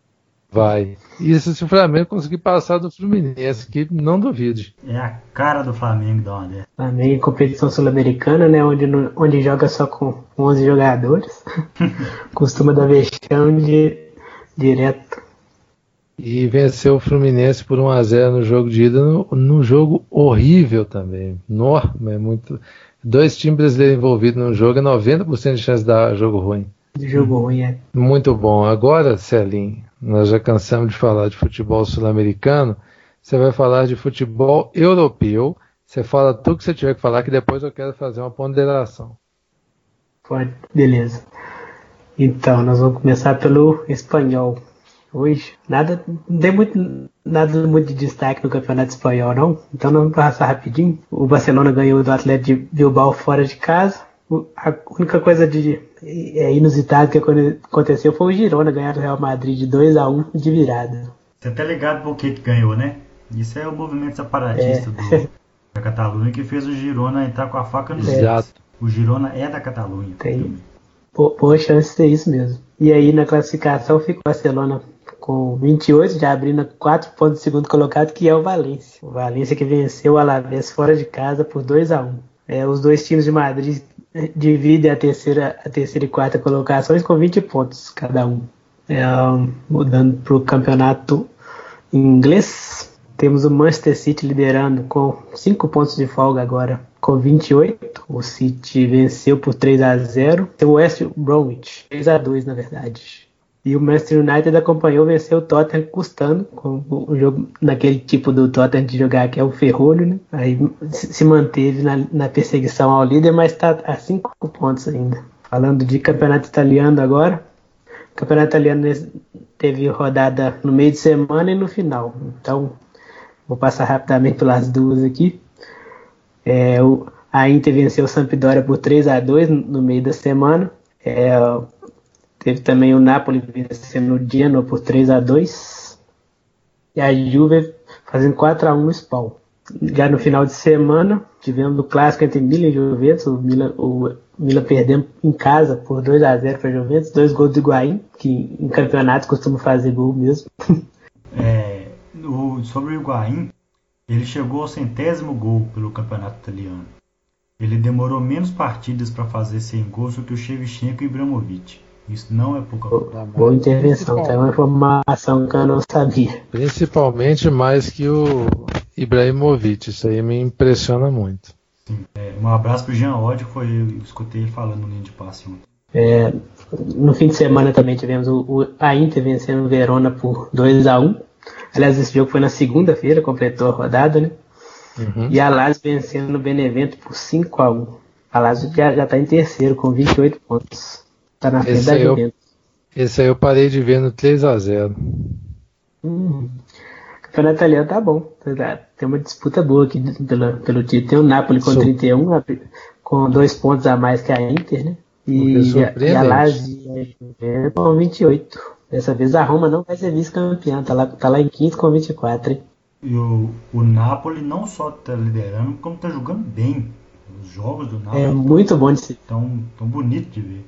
Vai. Isso se o Flamengo conseguir passar do Fluminense, que não duvide. É a cara do Flamengo da uma dessa. Também em competição sul-americana, né? Onde, não- onde joga só com onze jogadores. Costuma dar vexame de, direto. E venceu o Fluminense por um a zero no jogo de ida, no, no jogo horrível também. Nó, é muito. Dois times brasileiros envolvidos no jogo, é noventa por cento de chance de dar jogo ruim. De jogo ruim, é. Muito bom. Agora, Celinho, nós já cansamos de falar de futebol sul-americano. Você vai falar de futebol europeu. Você fala tudo que você tiver que falar, que depois eu quero fazer uma ponderação. Pode, beleza. Então, nós vamos começar pelo espanhol. Hoje, nada, não tem muito, nada muito de destaque no campeonato espanhol, não. Então, nós vamos passar rapidinho. O Barcelona ganhou do Atlético de Bilbao fora de casa. O- A única coisa de é, inusitada que aconte- aconteceu foi o Girona ganhar do Real Madrid de dois a um de virada. Você tá ligado por que que ganhou, né? Isso é o movimento separatista do, da Catalunha que fez o Girona entrar com a faca no dente. Exato. O Girona é da Catalunha. Tem. Bo- Boa chance de ser isso mesmo. E aí na classificação fica o Barcelona com vinte e oito, já abrindo quatro pontos do segundo colocado, que é o Valência. O Valência que venceu o Alavés fora de casa por dois a um. É, os dois times de Madrid dividem a terceira, a terceira e quarta colocações com vinte pontos cada um. É, mudando para o campeonato inglês, temos o Manchester City liderando com cinco pontos de folga agora, com vinte e oito. O City venceu por três a zero. O West Bromwich, três a dois na verdade. E o Manchester United acompanhou, venceu o Tottenham custando, com o jogo naquele tipo do Tottenham de jogar que é o ferrolho, né? Aí se manteve na, na perseguição ao líder, mas está a cinco pontos ainda. Falando de campeonato italiano agora, o campeonato italiano teve rodada no meio de semana e no final. Então, vou passar rapidamente pelas duas aqui. É, o, a Inter venceu o Sampdoria por três a dois no, no meio da semana. É, teve também o Napoli vencendo o Genoa por três a dois. E a Juve fazendo quatro a um no Spal. já no final de semana, tivemos o clássico entre Milan e Juventus, o Milan, o Milan perdendo em casa por dois a zero para a Juventus, dois gols do Higuaín, que em campeonatos costuma fazer gol mesmo. É, o, sobre o Higuaín, ele chegou ao centésimo gol pelo campeonato italiano. Ele demorou menos partidas para fazer cem gols do que o Shevchenko e Ibrahimovic. Isso não é pouca coisa. Boa intervenção, tem uma informação que eu não sabia. Principalmente mais que o Ibrahimovic, isso aí me impressiona muito. Sim, é, um abraço pro Jean Oddi, foi eu escutei ele falando no linha de passe ontem. É, no fim de semana também tivemos o, o, a Inter vencendo o Verona por dois a um. Aliás, esse jogo foi na segunda-feira, completou a rodada, né? Uhum. E a Lazio vencendo o Benevento por cinco a um. A Lazio já está em terceiro com vinte e oito pontos. Está na frente esse da Juventus. Esse aí eu parei de ver no três a zero. Hum. O campeonato italiano tá bom. Tem uma disputa boa aqui pelo, pelo título. Tem o Napoli com Sou. trinta e um, com dois pontos a mais que a Inter, né? E, a, e a Lazio com vinte e oito. Dessa vez a Roma não vai ser vice-campeã. Tá lá, tá lá em quinto com vinte e quatro, hein? E o, o Napoli não só tá liderando, como tá jogando bem. Os jogos do Napoli é muito bom de se tão, tão bonito de ver.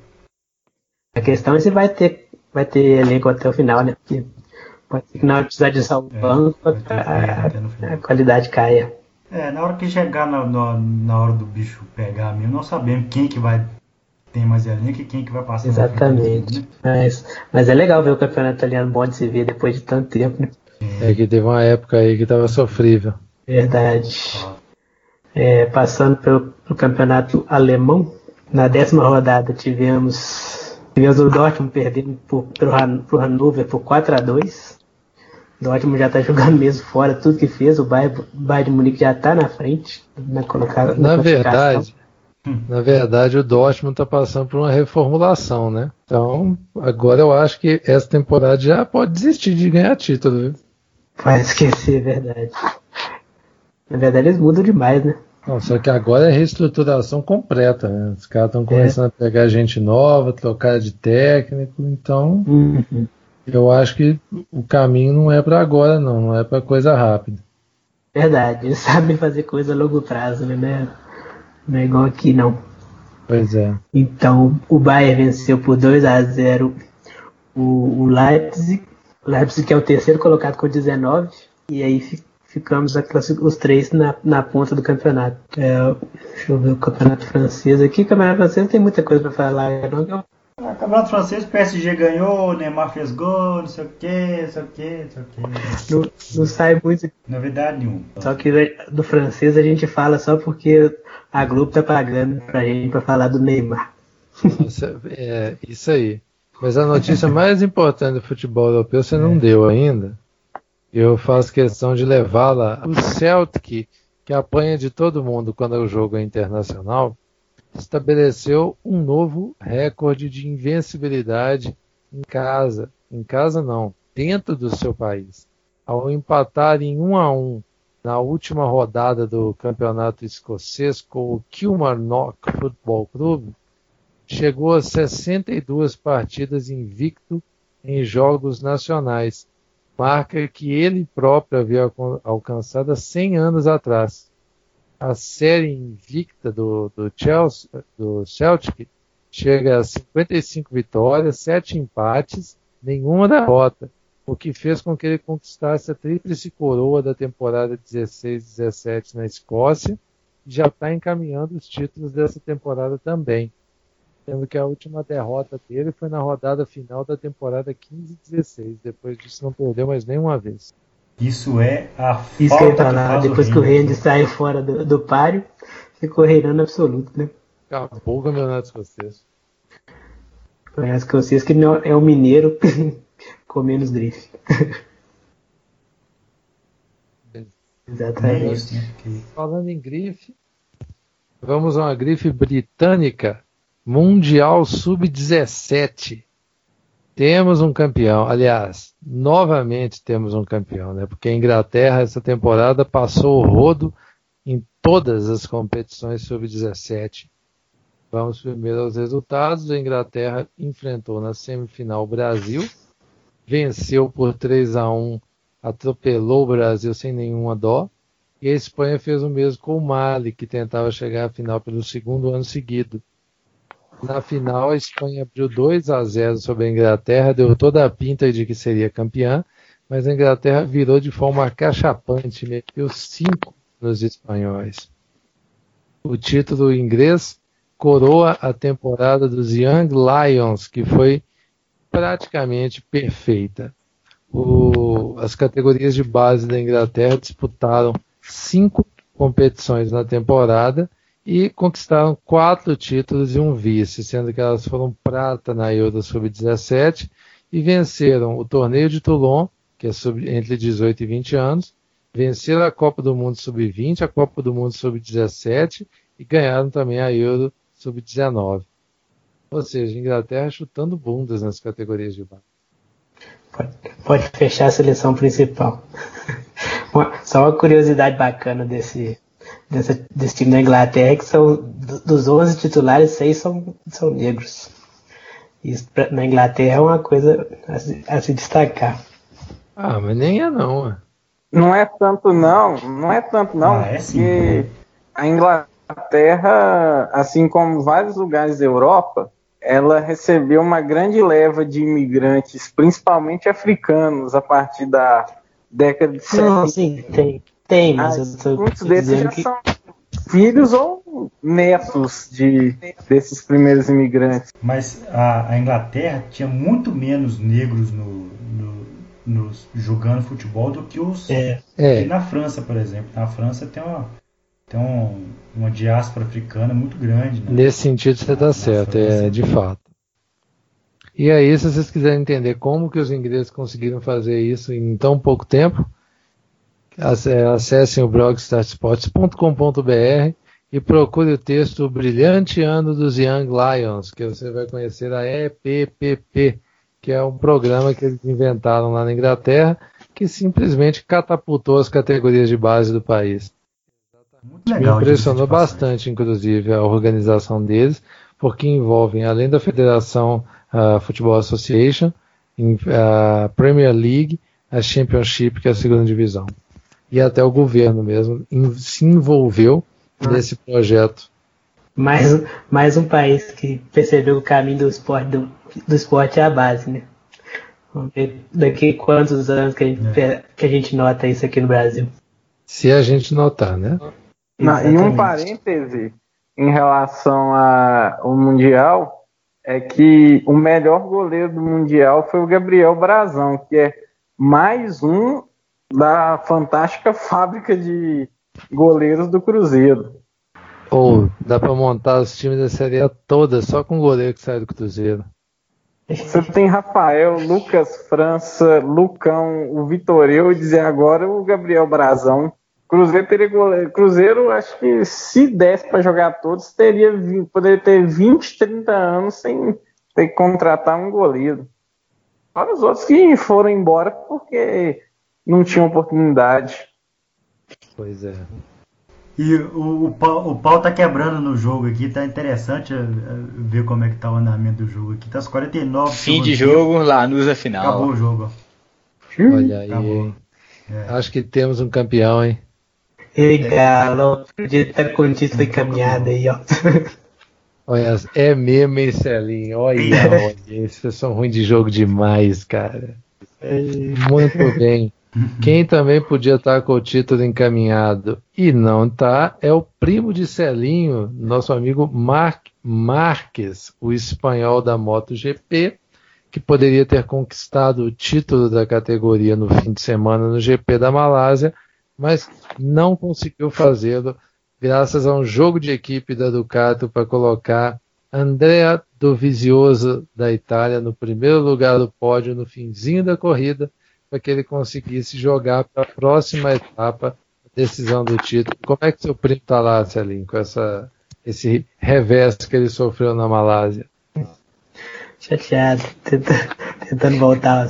A questão é se vai ter, vai ter elenco até o final, né? Porque pode ser que não precisar de salvar o banco, é, a, a qualidade caia. É, na hora que chegar na, na, na hora do bicho pegar mesmo, nós sabemos quem que vai ter mais elenco e quem que vai passar. Exatamente. Né? Mas, mas é legal ver o campeonato italiano bom de se ver depois de tanto tempo, né? É que teve uma época aí que tava sofrível. Verdade. É, passando pelo, pelo campeonato alemão, na décima rodada tivemos, tivemos o Dortmund perdendo por, pro, pro Hannover por quatro a dois. O Dortmund já tá jogando mesmo fora tudo que fez. O Bayern, o Bayern de Munique já tá na frente. Na, colocar, na, na verdade, na verdade o Dortmund tá passando por uma reformulação, né? Então agora eu acho que essa temporada já pode desistir de ganhar título, viu? Vai esquecer, é verdade. Na verdade eles mudam demais, né? Não, só que agora é reestruturação completa, né? Os caras estão começando é. a pegar gente nova, trocar de técnico, então uhum. eu acho que o caminho não é para agora, não, não é para coisa rápida. Verdade, eles sabem fazer coisa a longo prazo, né? Não é igual aqui, não. Pois é. Então, o Bayern venceu por dois a zero o, o Leipzig. O Leipzig que é o terceiro colocado com dezenove, e aí ficamos os três na, na ponta do campeonato. É, deixa eu ver o campeonato francês aqui. O campeonato francês não tem muita coisa para falar, não. Ah, campeonato francês, o P S G ganhou, o Neymar fez gol, não sei o que, não sei o que, não sei o que. Não, não sai muito. Novidade nenhuma. Só que do francês a gente fala só porque a Globo tá pagando pra gente pra falar do Neymar. Nossa, é isso aí. Mas a notícia mais importante do futebol europeu você não deu ainda. Eu faço questão de levá-la. O Celtic, que apanha de todo mundo quando o jogo é internacional, estabeleceu um novo recorde de invencibilidade em casa. Em casa não, dentro do seu país. Ao empatar em um a um na última rodada do campeonato escocês com o Kilmarnock Football Club, chegou a sessenta e duas partidas invicto em jogos nacionais, marca que ele próprio havia alcançado há cem anos atrás. A série invicta do, do, Chelsea, do Celtic chega a cinquenta e cinco vitórias, sete empates, nenhuma derrota, o que fez com que ele conquistasse a tríplice coroa da temporada dezesseis dezessete na Escócia e já está encaminhando os títulos dessa temporada também. Sendo que a última derrota dele foi na rodada final da temporada quinze dezesseis. Depois disso não perdeu mais nenhuma vez. Isso é a Isso falta que, que faz depois que o Rennes saiu fora do, do páreo, ficou reinando absoluto, né? Acabou o campeonato escocês. O campeonato escocês que não é o mineiro com menos grife. Exatamente. Falando em grife, vamos a uma grife britânica. Mundial sub dezessete. Temos um campeão. Aliás, novamente temos um campeão, né? Porque a Inglaterra essa temporada passou o rodo em todas as competições sub dezessete. Vamos primeiro aos resultados. A Inglaterra enfrentou na semifinal o Brasil, venceu por três a um, atropelou o Brasil sem nenhuma dó. E a Espanha fez o mesmo com o Mali, que tentava chegar à final pelo segundo ano seguido. Na final, a Espanha abriu dois a zero sobre a Inglaterra, deu toda a pinta de que seria campeã, mas a Inglaterra virou de forma acachapante, meteu cinco nos espanhóis. O título inglês coroa a temporada dos Young Lions, que foi praticamente perfeita. O, as categorias de base da Inglaterra disputaram cinco competições na temporada e conquistaram quatro títulos e um vice, sendo que elas foram prata na Euro sub dezessete e venceram o torneio de Toulon, que é sub, entre dezoito e vinte anos, venceram a Copa do Mundo sub vinte, a Copa do Mundo sub dezessete e ganharam também a Euro sub dezenove. Ou seja, a Inglaterra chutando bundas nas categorias de base. Pode, pode fechar a seleção principal. Uma, só uma curiosidade bacana desse, desse, desse time da Inglaterra é que são, dos onze titulares, seis são, são negros. Isso pra, na Inglaterra é uma coisa a se, a se destacar. Ah, mas nem é não. Ué. Não é tanto não, não é tanto não, ah, é sim, porque a Inglaterra, assim como vários lugares da Europa, ela recebeu uma grande leva de imigrantes, principalmente africanos, a partir da década de setenta. Não, sim, tem, tem, mas As, eu tô muitos desses já que... são filhos ou netos de, desses primeiros imigrantes. Mas a, a Inglaterra tinha muito menos negros no, no, nos, jogando futebol do que os é. que na França, por exemplo. Na França tem uma, tem um, uma diáspora africana muito grande. Né? Nesse sentido você está certo, é de fato. E aí, se vocês quiserem entender como que os ingleses conseguiram fazer isso em tão pouco tempo, acessem o blog start sports ponto com ponto b r e procure o texto O Brilhante Ano dos Young Lions, que você vai conhecer a E P P P, que é um programa que eles inventaram lá na Inglaterra, que simplesmente catapultou as categorias de base do país. Muito legal. Me impressionou bastante, inclusive, a organização deles, porque envolvem, além da Federação uh, Football Association, a Premier League, a Championship, que é a segunda divisão. E até o governo mesmo se envolveu ah. nesse projeto. Mais, mais um país que percebeu o caminho do esporte, do, do esporte é a base, né? Vamos ver daqui quantos anos que a, gente, é. que a gente nota isso aqui no Brasil. Se a gente notar, né? Não, e um parêntese em relação ao Mundial é que o melhor goleiro do Mundial foi o Gabriel Brazão, que é mais um da fantástica fábrica de goleiros do Cruzeiro. Ou oh, dá para montar os times da Série A toda só com o goleiro que sai do Cruzeiro. Você tem Rafael, Lucas França, Lucão, o Vitoreu e dizer agora o Gabriel Brazão. Cruzeiro teria goleiro. Cruzeiro, acho que se desse para jogar todos, teria poderia ter vinte, trinta anos sem ter que contratar um goleiro. Fora os outros que foram embora porque não tinham oportunidade. Pois é. E o, o, pau, o pau tá quebrando no jogo aqui, tá interessante a, a ver como é que tá o andamento do jogo aqui. Tá aos quarenta e nove Fim de jogo, Lanús na final. Acabou o jogo. Olha aí, Acabou. É. Acho que temos um campeão, hein? Ei, Galo, podia estar com o título encaminhado aí, ó. Olha, é mesmo, hein, Celinho? Olha, olha, esses são ruins de jogo demais, cara. Muito bem. Quem também podia estar com o título encaminhado e não tá é o primo de Celinho, nosso amigo Marc Marques, o espanhol da MotoGP, que poderia ter conquistado o título da categoria no fim de semana no G P da Malásia, mas não conseguiu fazê-lo graças a um jogo de equipe da Ducati para colocar Andrea Dovizioso da Itália no primeiro lugar do pódio no finzinho da corrida, para que ele conseguisse jogar para a próxima etapa, a decisão do título. Como é que seu primo está lá, Celinho, com essa, esse revés que ele sofreu na Malásia? Chateado, tentando, tentando voltar.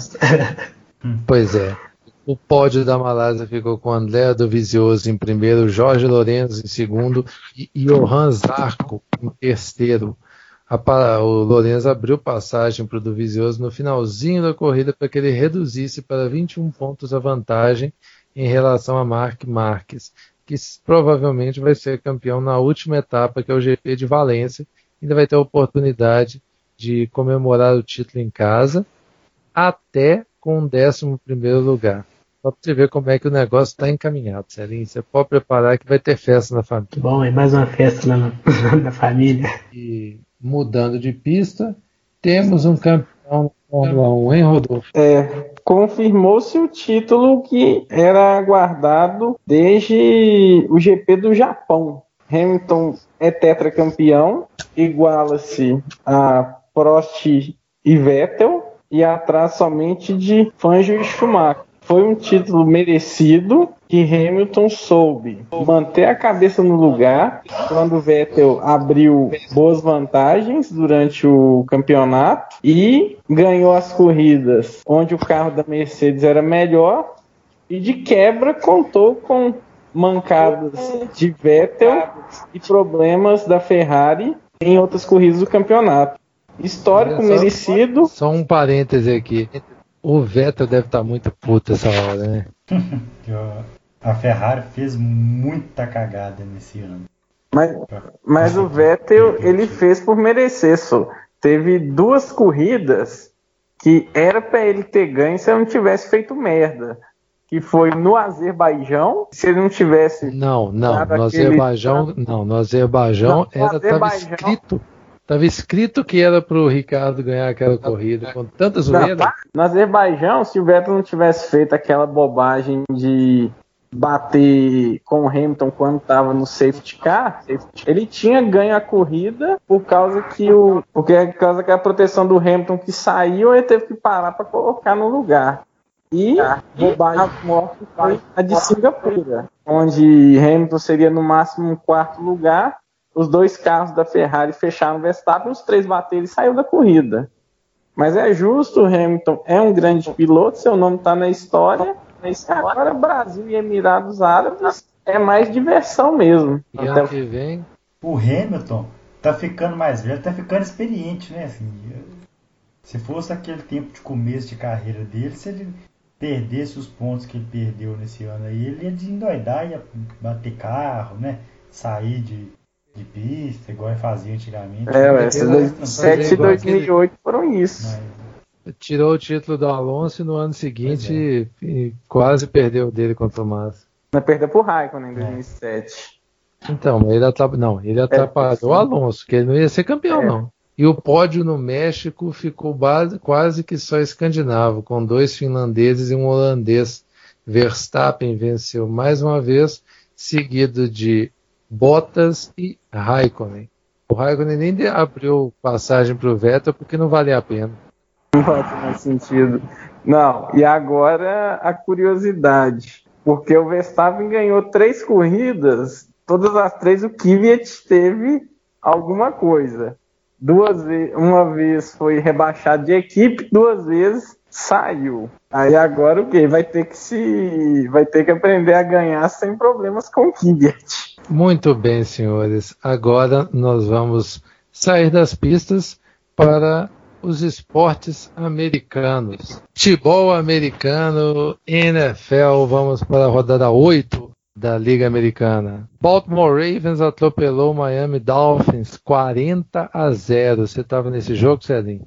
Pois é. O pódio da Malásia ficou com Andrea Dovizioso em primeiro, Jorge Lorenzo em segundo e Johan Zarco em terceiro. A, o Lorenzo abriu passagem para o Dovizioso no finalzinho da corrida para que ele reduzisse para vinte e um pontos a vantagem em relação a Marc Marques. que provavelmente vai ser campeão na última etapa, que é o G P de Valência. Ainda vai ter a oportunidade de comemorar o título em casa, até com o décimo primeiro lugar. Só para você ver como é que o negócio está encaminhado, Celinho. Você pode preparar que vai ter festa na família. Bom, é mais uma festa lá na, na família. E mudando de pista, temos um campeão na Fórmula um, hein, Rodolfo? É, confirmou-se o título que era aguardado desde o G P do Japão. Hamilton é tetracampeão, iguala-se a Prost e Vettel, e atrás somente de Fangio e Schumacher. Foi um título merecido que Hamilton soube manter a cabeça no lugar quando o Vettel abriu boas vantagens durante o campeonato e ganhou as corridas onde o carro da Mercedes era melhor e de quebra contou com mancadas de Vettel e problemas da Ferrari em outras corridas do campeonato. Histórico só, merecido. Só um parêntese aqui. O Vettel deve estar muito puto essa hora, né? A Ferrari fez muita cagada nesse ano. Mas, mas o Vettel, ele fez por merecer, só. Teve duas corridas que era para ele ter ganho se ele não tivesse feito merda. Que foi no Azerbaijão, se ele não tivesse... Não, não, no Azerbaijão, aquele... não, no Azerbaijão não, era, estava escrito... Estava escrito que era para o Ricardo ganhar aquela corrida, com tanta zoeira. No Azerbaijão, se o Vettel não tivesse feito aquela bobagem de bater com o Hamilton quando estava no safety car, ele tinha ganho a corrida por causa que o, porque por causa que a proteção do Hamilton que saiu, ele teve que parar para colocar no lugar. E a bobagem morte foi a de Singapura, onde Hamilton seria no máximo um quarto lugar. Os dois carros da Ferrari fecharam o Verstappen, os três bateram e saiu da corrida. Mas é justo, o Hamilton é um grande piloto, seu nome está na história. Agora Brasil e Emirados Árabes é mais diversão mesmo. E ano que vem? O Hamilton tá ficando mais velho, tá ficando experiente, né? Assim, se fosse aquele tempo de começo de carreira dele, se ele perdesse os pontos que ele perdeu nesse ano aí, ele ia desendoidar, ia bater carro, né? Sair de... de pista, igual fazia antigamente. É, ué, esses dois mil e sete e dois mil e oito foram isso. Mas... tirou o título do Alonso e no ano seguinte é. e quase perdeu dele contra o Massa. Não perdeu pro Raikkonen em dois mil e sete. Então, mas ele atrapalhou, não, ele atrapalhou é, o Alonso, que ele não ia ser campeão, é. não. E o pódio no México ficou base, quase que só escandinavo, com dois finlandeses e um holandês. Verstappen venceu mais uma vez, seguido de Bottas e Raikkonen. O Raikkonen nem abriu passagem para o Vettel porque não valia a pena. Não faz mais sentido. Não, e agora a curiosidade. Porque o Verstappen ganhou três corridas, todas as três o Kvyat teve alguma coisa. Duas vezes, uma vez foi rebaixado de equipe, duas vezes saiu. Aí agora o quê? Vai ter que se, vai ter que aprender a ganhar sem problemas com o Kvyat. Muito bem, senhores. Agora nós vamos sair das pistas para os esportes americanos. Futebol americano, N F L, vamos para a rodada oito da Liga Americana. Baltimore Ravens atropelou o Miami Dolphins quarenta a zero. Você estava nesse jogo, Celinho?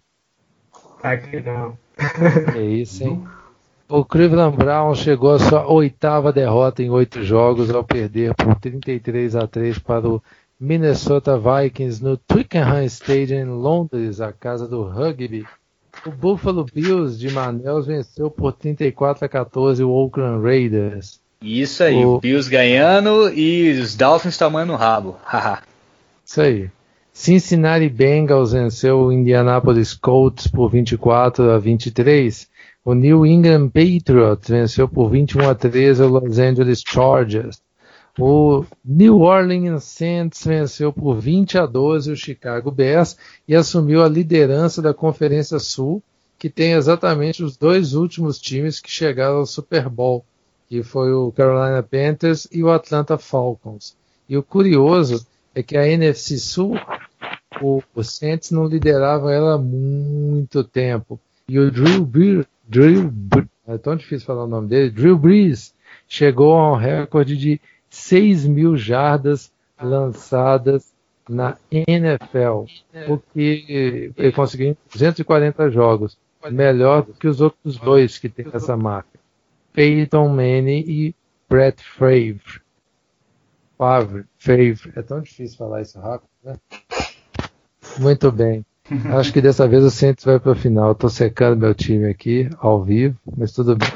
Aqui não. É isso, hein? O Cleveland Browns chegou à sua oitava derrota em oito jogos ao perder por trinta e três a três para o Minnesota Vikings no Twickenham Stadium em Londres, a casa do rugby. O Buffalo Bills de Manaus venceu por trinta e quatro a quatorze o Oakland Raiders. Isso aí, o, o Bills ganhando e os Dolphins tomando o rabo. Isso aí. Cincinnati Bengals venceu o Indianapolis Colts por vinte e quatro a vinte e três. O New England Patriots venceu por vinte e um a treze o Los Angeles Chargers. O New Orleans Saints venceu por vinte a doze o Chicago Bears e assumiu a liderança da Conferência Sul, que tem exatamente os dois últimos times que chegaram ao Super Bowl, que foi o Carolina Panthers e o Atlanta Falcons. E o curioso é que a N F C Sul, o, o Saints não liderava ela há muito tempo. E o Drew Brees, Drew, é tão difícil falar o nome dele, Drew Brees, chegou a um recorde de seis mil jardas lançadas na N F L, porque ele conseguiu em duzentos e quarenta jogos, melhor do que os outros dois que tem essa marca, Peyton Manning e Brett Favre. Favre, Favre, é tão difícil falar isso rápido, né? Muito bem. Acho que dessa vez o Saints vai para a final. Estou secando meu time aqui, ao vivo, mas tudo bem.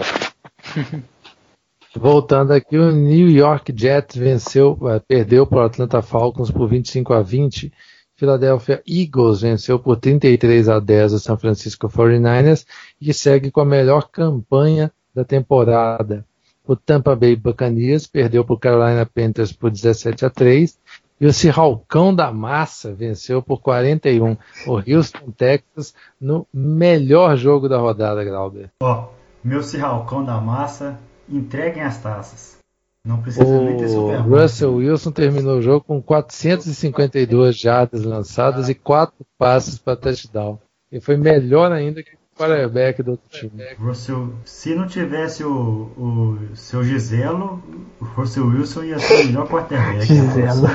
Voltando aqui, o New York Jets venceu, perdeu para o Atlanta Falcons por vinte e cinco a vinte. Philadelphia Eagles venceu por trinta e três a dez o San Francisco forty-niners e segue com a melhor campanha da temporada. O Tampa Bay Buccaneers perdeu para o Carolina Panthers por dezessete a três. E o Seahawkão da Massa venceu por quarenta e um o Houston Texas no melhor jogo da rodada, Glauber. Ó, meu Seahawkão da Massa, entreguem as taças. Não precisa nem ter Super Bowl. O Russell Wilson terminou o jogo com quatrocentas e cinquenta e duas jardas lançadas e quatro passes para touchdown. E foi melhor ainda que o quarterback do outro time. Russell, se não tivesse o, o seu Giselo, o Russell Wilson ia ser o melhor quarterback. Giselo.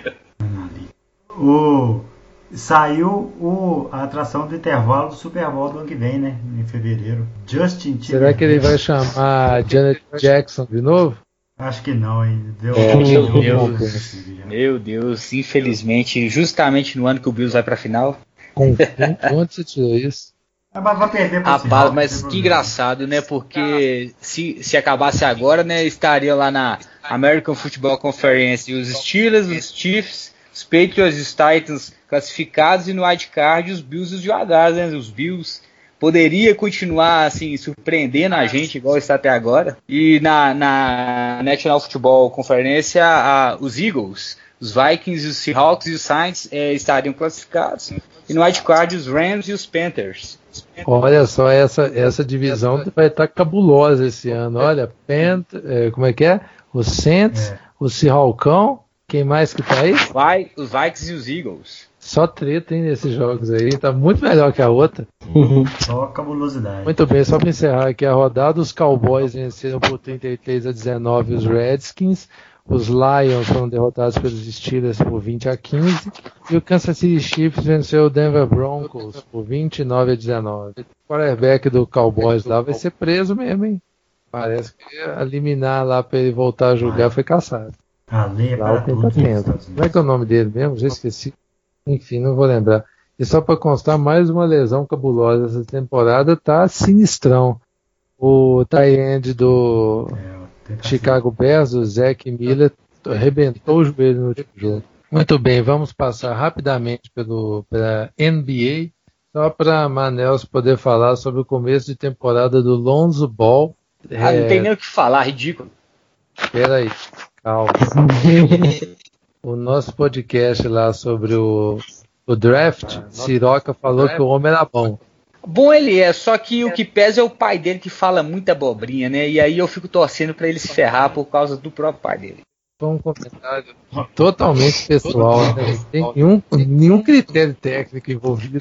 O, saiu o, a atração do intervalo do Super Bowl do ano que vem, né? Em fevereiro. Justin Timberlake. Será que ele vai chamar Janet Jackson de novo? Acho que não, hein? Deu, é, meu deu, Deus, deu, meu Deus, infelizmente, justamente no ano que o Bills vai pra final. Com onde você tirou isso? Mas vai perder pro Rapaz, Seahawks, mas que engraçado, né? Porque se, se acabasse agora, né? Estariam lá na American Football Conference os Steelers, os Chiefs, os Patriots e os Titans classificados e no wildcard os Bills e os Jaguars, né? Os Bills poderia continuar assim surpreendendo a gente igual está até agora. E na, na National Football Conference a, a, os Eagles, os Vikings, os Seahawks e os Saints é, estariam classificados. E no wildcard os Rams e os Panthers. Olha só, essa, essa divisão vai estar cabulosa esse ano. Olha, Pant, é, como é que é? O Saints, é. o Seahawkão, quem mais que tá aí? Vai, os Vikings e os Eagles. Só treta, hein, nesses jogos aí. Tá muito melhor que a outra. Só cabulosidade. Muito bem, só para encerrar aqui a rodada, os Cowboys venceram por trinta e três a dezenove os Redskins. Os Lions foram derrotados pelos Steelers por vinte a quinze. E o Kansas City Chiefs venceu o Denver Broncos por vinte e nove a dezenove. O quarterback do Cowboys lá vai ser preso mesmo, hein? Parece que eliminar lá para ele voltar a jogar foi caçado. A lei é lá para tudo. Como é que é o nome dele mesmo? Já esqueci. Enfim, não vou lembrar. E só para constar, mais uma lesão cabulosa essa temporada, tá sinistrão. O tight end do é, Chicago Bears, o Zach Miller, arrebentou o joelho no último jogo. Muito bem, vamos passar rapidamente pelo, pela N B A, só para Manels poder falar sobre o começo de temporada do Lonzo Ball. Ah, é... não tem nem o que falar, ridículo. Espera aí, calma. O nosso podcast lá sobre o, o draft, Siroca falou que o homem era bom. Bom ele é, só que o que pesa é o pai dele que fala muita abobrinha, né? E aí eu fico torcendo pra ele se ferrar por causa do próprio pai dele. Foi um comentário totalmente pessoal, né? Não tem nenhum, nenhum critério técnico envolvido.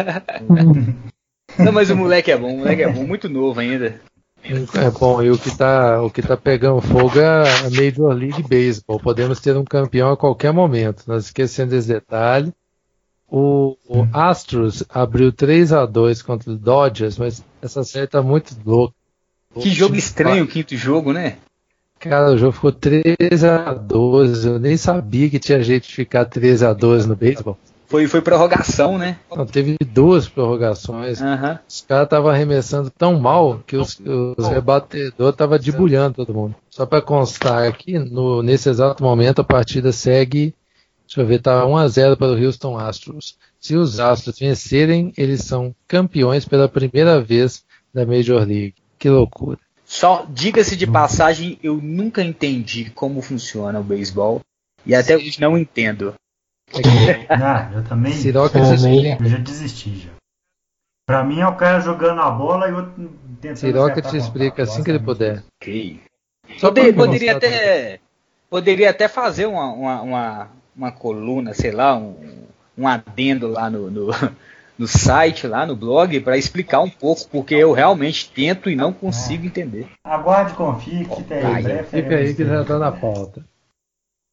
Não, mas o moleque é bom, o moleque é bom, muito novo ainda. É bom, e o que tá, o que tá pegando fogo é a Major League Baseball. Podemos ter um campeão a qualquer momento. Nós esquecendo esse detalhe. O, o Astros abriu três a dois contra o Dodgers, mas essa série tá muito louca. Que jogo estranho o quinto jogo, né? Cara, o jogo ficou três a doze. Eu nem sabia que tinha jeito de ficar três a doze no beisebol. Foi, foi prorrogação, né? Não, teve duas prorrogações. Uhum. Os caras estavam arremessando tão mal que os, os rebatedores estavam debulhando todo mundo. Só para constar aqui, no, nesse exato momento a partida segue, deixa eu ver, tá um a zero para o Houston Astros. Se os Astros vencerem, eles são campeões pela primeira vez da Major League. Que loucura. Só diga-se de passagem, eu nunca entendi como funciona o beisebol e até hoje não entendo. Ah, eu também Siroca eu já desisti já. Pra mim é o cara jogando a bola e eu tentando Siroca te explica assim que ele puder. Ok. Poder, poderia até poderia até fazer uma, uma, uma, uma coluna, sei lá, um, um adendo lá no, no, no site, lá no blog, para explicar um pouco, porque eu realmente tento e não consigo entender. Aguarde, confie que tem aí. Fica aí que já tá na pauta.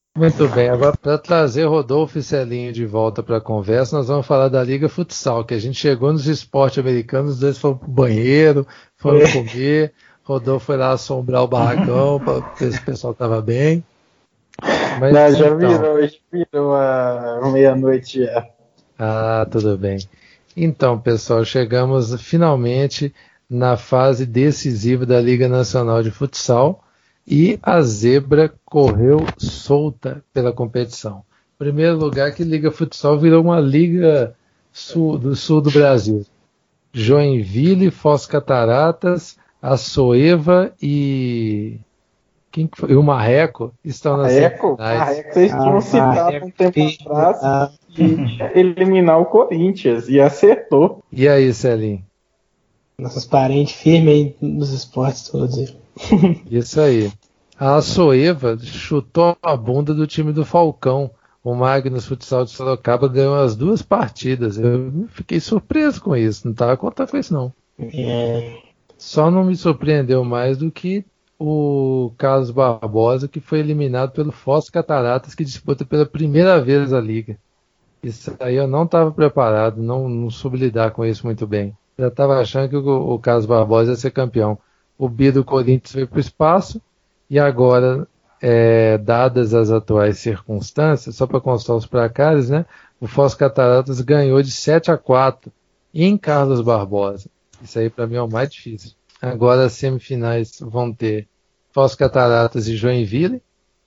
Muito bem, agora para trazer Rodolfo e Celinho de volta para a conversa, nós vamos falar da Liga Futsal, que a gente chegou nos esportes americanos, os dois foram pro banheiro, foram é. comer, Rodolfo foi lá assombrar o barracão para ver se o pessoal estava bem. Mas, Não, já então... virou, já virou a meia-noite já. Ah, tudo bem. Então, pessoal, chegamos finalmente na fase decisiva da Liga Nacional de Futsal e a zebra correu solta pela competição. Em primeiro lugar, que Liga Futsal virou uma liga sul, do sul do Brasil. Joinville, Foz Cataratas, Açoeva e... Quem que foi? E o Marreco estão nas Marreco? Marreco, vocês tinham ah, citado um tempo atrás ah, e eliminar o Corinthians, e acertou. E aí, Celinho? Nossos parentes firmes aí nos esportes todos. Isso aí. A Açoeva chutou a bunda do time do Falcão. O Magnus Futsal de Sorocaba ganhou as duas partidas. Eu fiquei surpreso com isso. Não estava contando com isso, não. É. Só não me surpreendeu mais do que o Carlos Barbosa, que foi eliminado pelo Foz Cataratas, que disputa pela primeira vez a liga. Isso aí eu não estava preparado, não, não soube lidar com isso muito bem. Já estava achando que o, o Carlos Barbosa ia ser campeão. O B do Corinthians veio para o espaço e agora, é, dadas as atuais circunstâncias, só para constar os placares, né, o Foz Cataratas ganhou de sete a quatro em Carlos Barbosa. Isso aí para mim é o mais difícil. Agora as semifinais vão ter Foz Cataratas e Joinville,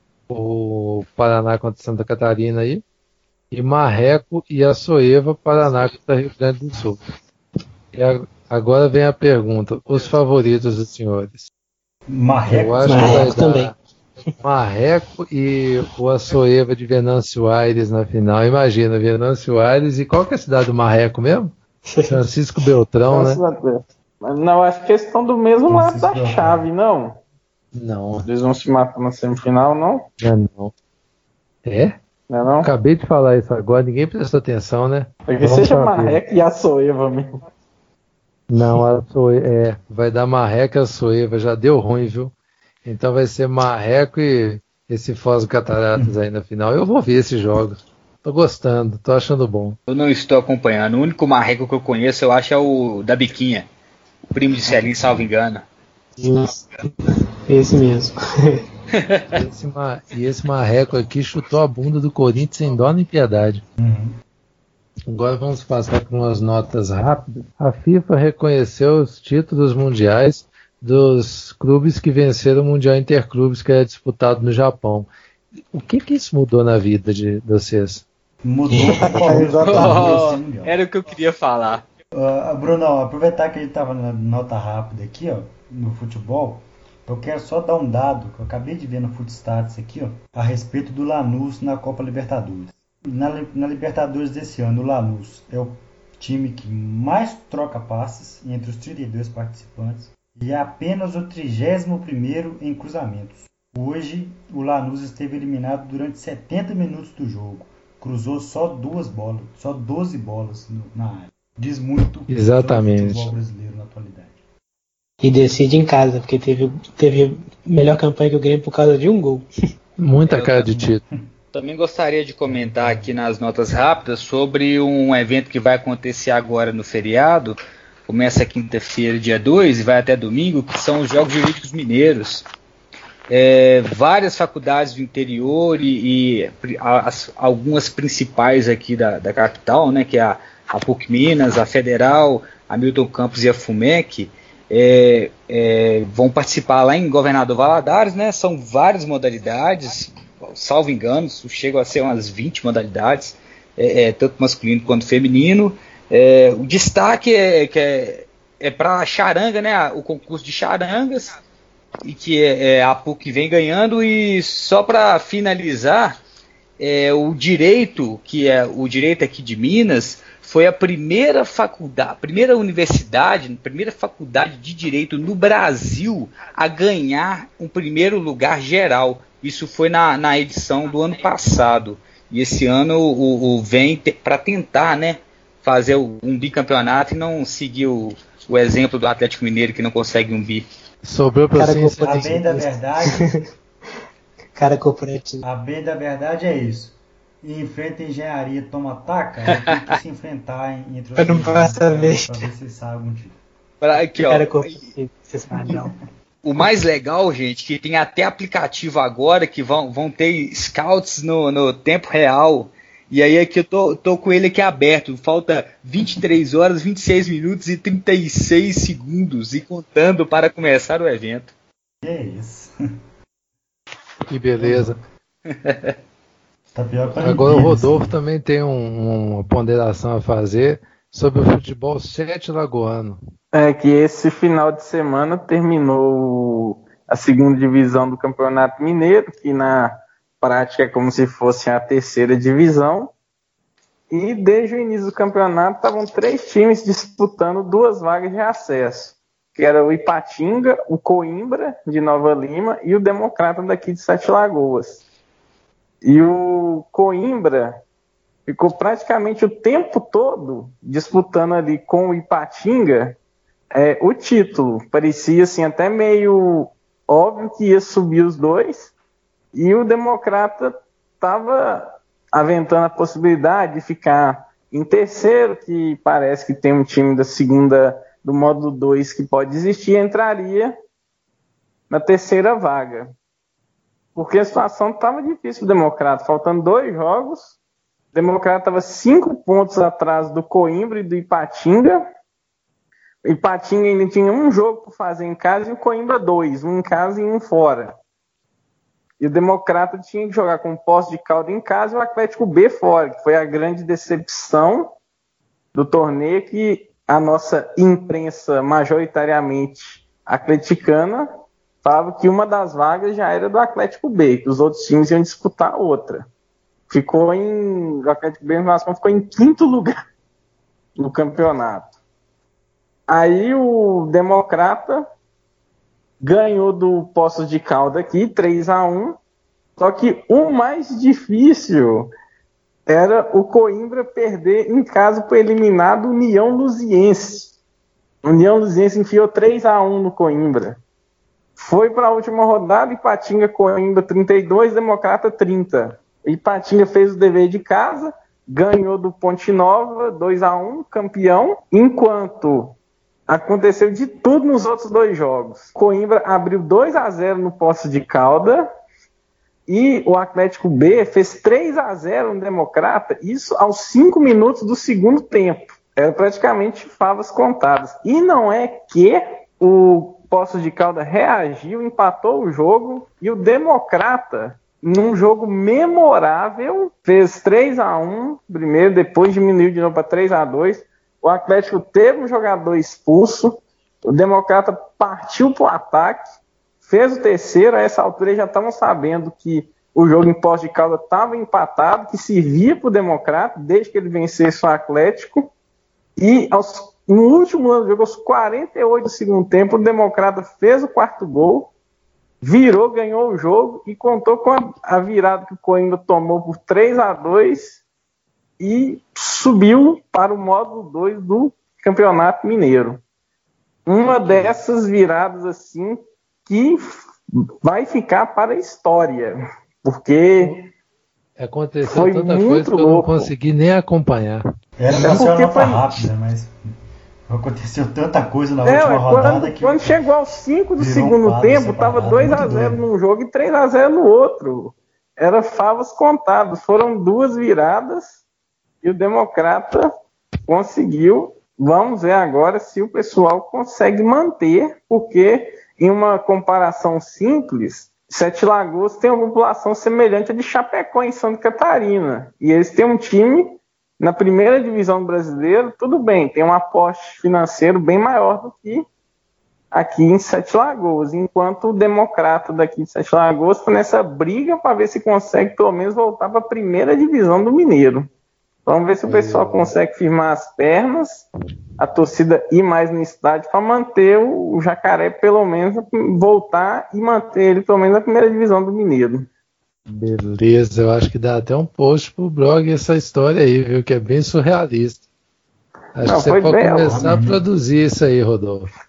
o Paraná contra Santa Catarina aí, e Marreco e Açoeva, Paraná contra Rio Grande do Sul. E a, agora vem a pergunta, os favoritos dos senhores? Marreco, Eu acho Marreco que vai também. dar Marreco e o Açoeva de Venâncio Aires na final. Imagina, Venâncio Aires, e qual que é a cidade do Marreco mesmo? Francisco Beltrão, né? Não, acho que eles estão do mesmo lado da chave, não? Não. Eles vão se matar na semifinal, não? É não. É? Não é não? Acabei de falar isso agora, ninguém prestou atenção, né? Porque seja Marreco e Açoeva mesmo. Não, a Açoeva, é, vai dar Marreco e Açoeva, já deu ruim, viu? Então vai ser Marreco e esse Foz Cataratas aí na final. Eu vou ver esses jogos. Tô gostando, tô achando bom. Eu não estou acompanhando. O único Marreco que eu conheço, eu acho, é o da Biquinha. O primo de Celinho, salvo engano. Isso. Esse mesmo. esse ma... E esse Marreco aqui chutou a bunda do Corinthians sem dó nem piedade. Uhum. Agora vamos passar por umas notas rápidas. A FIFA reconheceu os títulos mundiais dos clubes que venceram o Mundial Interclubes, que era disputado no Japão. O que que isso mudou na vida de vocês? Mudou oh, era o que eu queria falar. Uh, Bruno, aproveitar que a gente estava na nota rápida aqui, ó, no futebol, eu quero só dar um dado que eu acabei de ver no Footstats aqui, ó, a respeito do Lanús na Copa Libertadores. Na, na Libertadores desse ano, o Lanús é o time que mais troca passes entre os trinta e dois participantes e é apenas o trigésimo primeiro em cruzamentos. Hoje, o Lanús esteve eliminado durante setenta minutos do jogo. Cruzou só duas bolas, só doze bolas no, na área. Diz muito Exatamente. sobre o futebol brasileiro na atualidade. E decide em casa, porque teve, teve melhor campanha que o Grêmio por causa de um gol. Muita Eu cara também, de título. Também gostaria de comentar aqui nas notas rápidas sobre um evento que vai acontecer agora no feriado. Começa quinta-feira, dia dois, e vai até domingo, que são os Jogos Jurídicos Mineiros. É, várias faculdades do interior e, e as, algumas principais aqui da, da capital, né, que é a a PUC Minas, a Federal, a Milton Campos e a FUMEC, é, é, vão participar lá em Governador Valadares, né? São várias modalidades, salvo engano, chegam a ser umas vinte modalidades, é, é, tanto masculino quanto feminino. É, o destaque é, que é, é para charanga, né? O concurso de charangas, e que é, é, a PUC vem ganhando. E só para finalizar, é, o direito, que é o direito aqui de Minas, foi a primeira faculdade, a primeira universidade, a primeira faculdade de direito no Brasil a ganhar um primeiro lugar geral. Isso foi na, na edição do ano passado. E esse ano o, o vem te, para tentar, né, fazer um bicampeonato e não seguir o, o exemplo do Atlético Mineiro, que não consegue um bi. Sobrou para você. A bem da verdade, Cara corporativo. A B da verdade é isso. E enfrenta a engenharia, toma taca, tem que se enfrentar entre os Eu não posso saber. Pra ver se sai algum tipo. Aqui, ó. Cara corporativo, vocês padrão. O mais legal, gente, que tem até aplicativo agora que vão, vão ter scouts no, no tempo real. E aí aqui eu tô, tô com ele aqui aberto. Falta vinte e três horas, vinte e seis minutos e trinta e seis segundos. E contando para começar o evento. Que isso? Que beleza. Tá pior pra Agora o ninguém, Rodolfo assim. também tem um, uma ponderação a fazer sobre o futebol sete lagoano. É que esse final de semana terminou a segunda divisão do Campeonato Mineiro, que na prática é como se fosse a terceira divisão. E desde o início do campeonato estavam três times disputando duas vagas de acesso, que era o Ipatinga, o Coimbra de Nova Lima e o Democrata daqui de Sete Lagoas. E o Coimbra ficou praticamente o tempo todo disputando ali com o Ipatinga é, o título. Parecia assim, até meio óbvio que ia subir os dois. E o Democrata estava aventando a possibilidade de ficar em terceiro, que parece que tem um time da segunda, do módulo dois que pode existir, entraria na terceira vaga. Porque a situação estava difícil para o Democrata, faltando dois jogos. O Democrata estava cinco pontos atrás do Coimbra e do Ipatinga. O Ipatinga ainda tinha um jogo para fazer em casa e o Coimbra dois, um em casa e um fora. E o Democrata tinha que jogar com o Poços de Caldas em casa e o Atlético B fora, que foi a grande decepção do torneio, que a nossa imprensa majoritariamente atleticana falava que uma das vagas já era do Atlético B, que os outros times iam disputar outra. Ficou em... O Atlético B ficou em quinto lugar no campeonato. Aí o Democrata ganhou do Poços de Caldas aqui, três a um. Só que o mais difícil era o Coimbra perder em casa para eliminar do União Luziense. O União Luziense enfiou três a um no Coimbra. Foi para a última rodada, Ipatinga, Coimbra trinta e dois, Democrata trinta. Ipatinga fez o dever de casa, ganhou do Ponte Nova, dois a um, campeão, enquanto aconteceu de tudo nos outros dois jogos. Coimbra abriu dois a zero no Poços de Caldas e o Atlético B fez três a zero no Democrata, isso aos cinco minutos do segundo tempo. Era praticamente favas contadas. E não é que o Poços de Caldas reagiu, empatou o jogo e o Democrata, num jogo memorável, fez três a um primeiro, depois diminuiu de novo para três a dois. O Atlético teve um jogador expulso, o Democrata partiu para o ataque, fez o terceiro. A essa altura eles já estavam sabendo que o jogo em Poços de Caldas estava empatado, que servia para o Democrata, desde que ele vencesse o Atlético. E aos, no último ano do jogo, aos quarenta e oito do segundo tempo, o Democrata fez o quarto gol, virou, ganhou o jogo e contou com a, a virada que o Coimbra tomou por três a dois e subiu para o módulo dois do Campeonato Mineiro. Uma dessas viradas assim que vai ficar para a história, porque aconteceu foi tanta muito coisa que eu louco. não consegui nem acompanhar. Era É pra ser uma porque nota foi- rápida, mas aconteceu tanta coisa na É, última ué, rodada quando, que quando chegou aos cinco do virou segundo quadro tempo, separado, estava dois a muito zero doido. num jogo e três a zero no outro. Era favas contadas. Foram duas viradas e o Democrata conseguiu. Vamos ver agora se o pessoal consegue manter, porque em uma comparação simples, Sete Lagoas tem uma população semelhante à de Chapecó em Santa Catarina. E eles têm um time na primeira divisão brasileira, tudo bem, tem um aporte financeiro bem maior do que aqui em Sete Lagoas, enquanto o Democrata daqui de Sete Lagoas está nessa briga para ver se consegue pelo menos voltar para a primeira divisão do Mineiro. Vamos ver se o pessoal consegue firmar as pernas, a torcida ir mais no estádio para manter o Jacaré pelo menos, voltar e manter ele pelo menos na primeira divisão do Mineiro. Beleza, eu acho que dá até um post pro blog essa história aí, viu? Que é bem surrealista. Acho Não, que você foi pode bem, começar a ó, produzir isso aí, Rodolfo.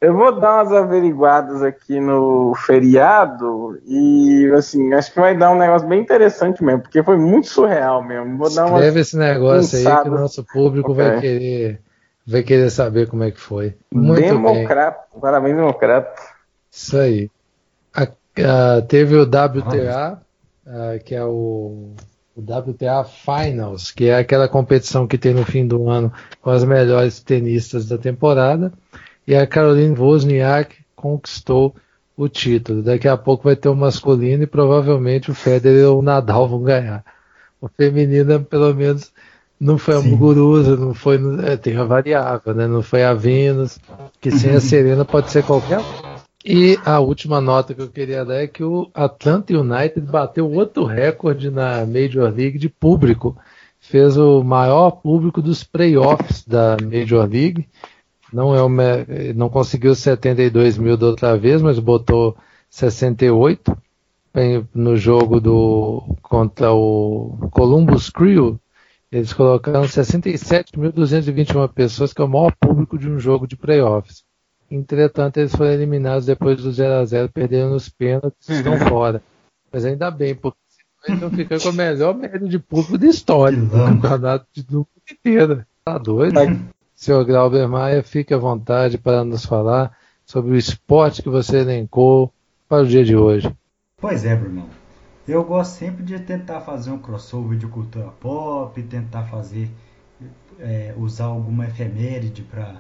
Eu vou dar umas averiguadas aqui no feriado e, assim, acho que vai dar um negócio bem interessante mesmo, porque foi muito surreal mesmo. Vou dar Escreve esse negócio pensadas. aí que o nosso público Okay. vai querer vai querer saber como é que foi. Muito Democrata, bem. Parabéns, Democrata. Isso aí. A, a, teve o W T A, a, que é o, o W T A Finals, que é aquela competição que tem no fim do ano com as melhores tenistas da temporada. E a Caroline Wozniak conquistou o título. Daqui a pouco vai ter o masculino e provavelmente o Federer ou o Nadal vão ganhar. O feminino, pelo menos, não foi a Muguruza, não foi. É, tem a variável, né? Não foi a Venus, que sem a Serena pode ser qualquer um. E a última nota que eu queria dar é que o Atlanta United bateu outro recorde na Major League de público. Fez o maior público dos playoffs da Major League. Não, é uma, não conseguiu setenta e dois mil da outra vez, mas botou sessenta e oito no jogo do, contra o Columbus Crew. Eles colocaram sessenta e sete mil duzentas e vinte e uma pessoas, que é o maior público de um jogo de playoffs. Entretanto, eles foram eliminados depois do zero a zero, perderam nos pênaltis e estão fora. Mas ainda bem, porque eles vão ficar com a melhor média de público da história do campeonato do mundo inteiro. Tá doido? senhor Glauber Maia, fique à vontade para nos falar sobre o esporte que você elencou para o dia de hoje. Pois é, Brunão. Eu gosto sempre de tentar fazer um crossover de cultura pop, tentar fazer, é, usar alguma efeméride para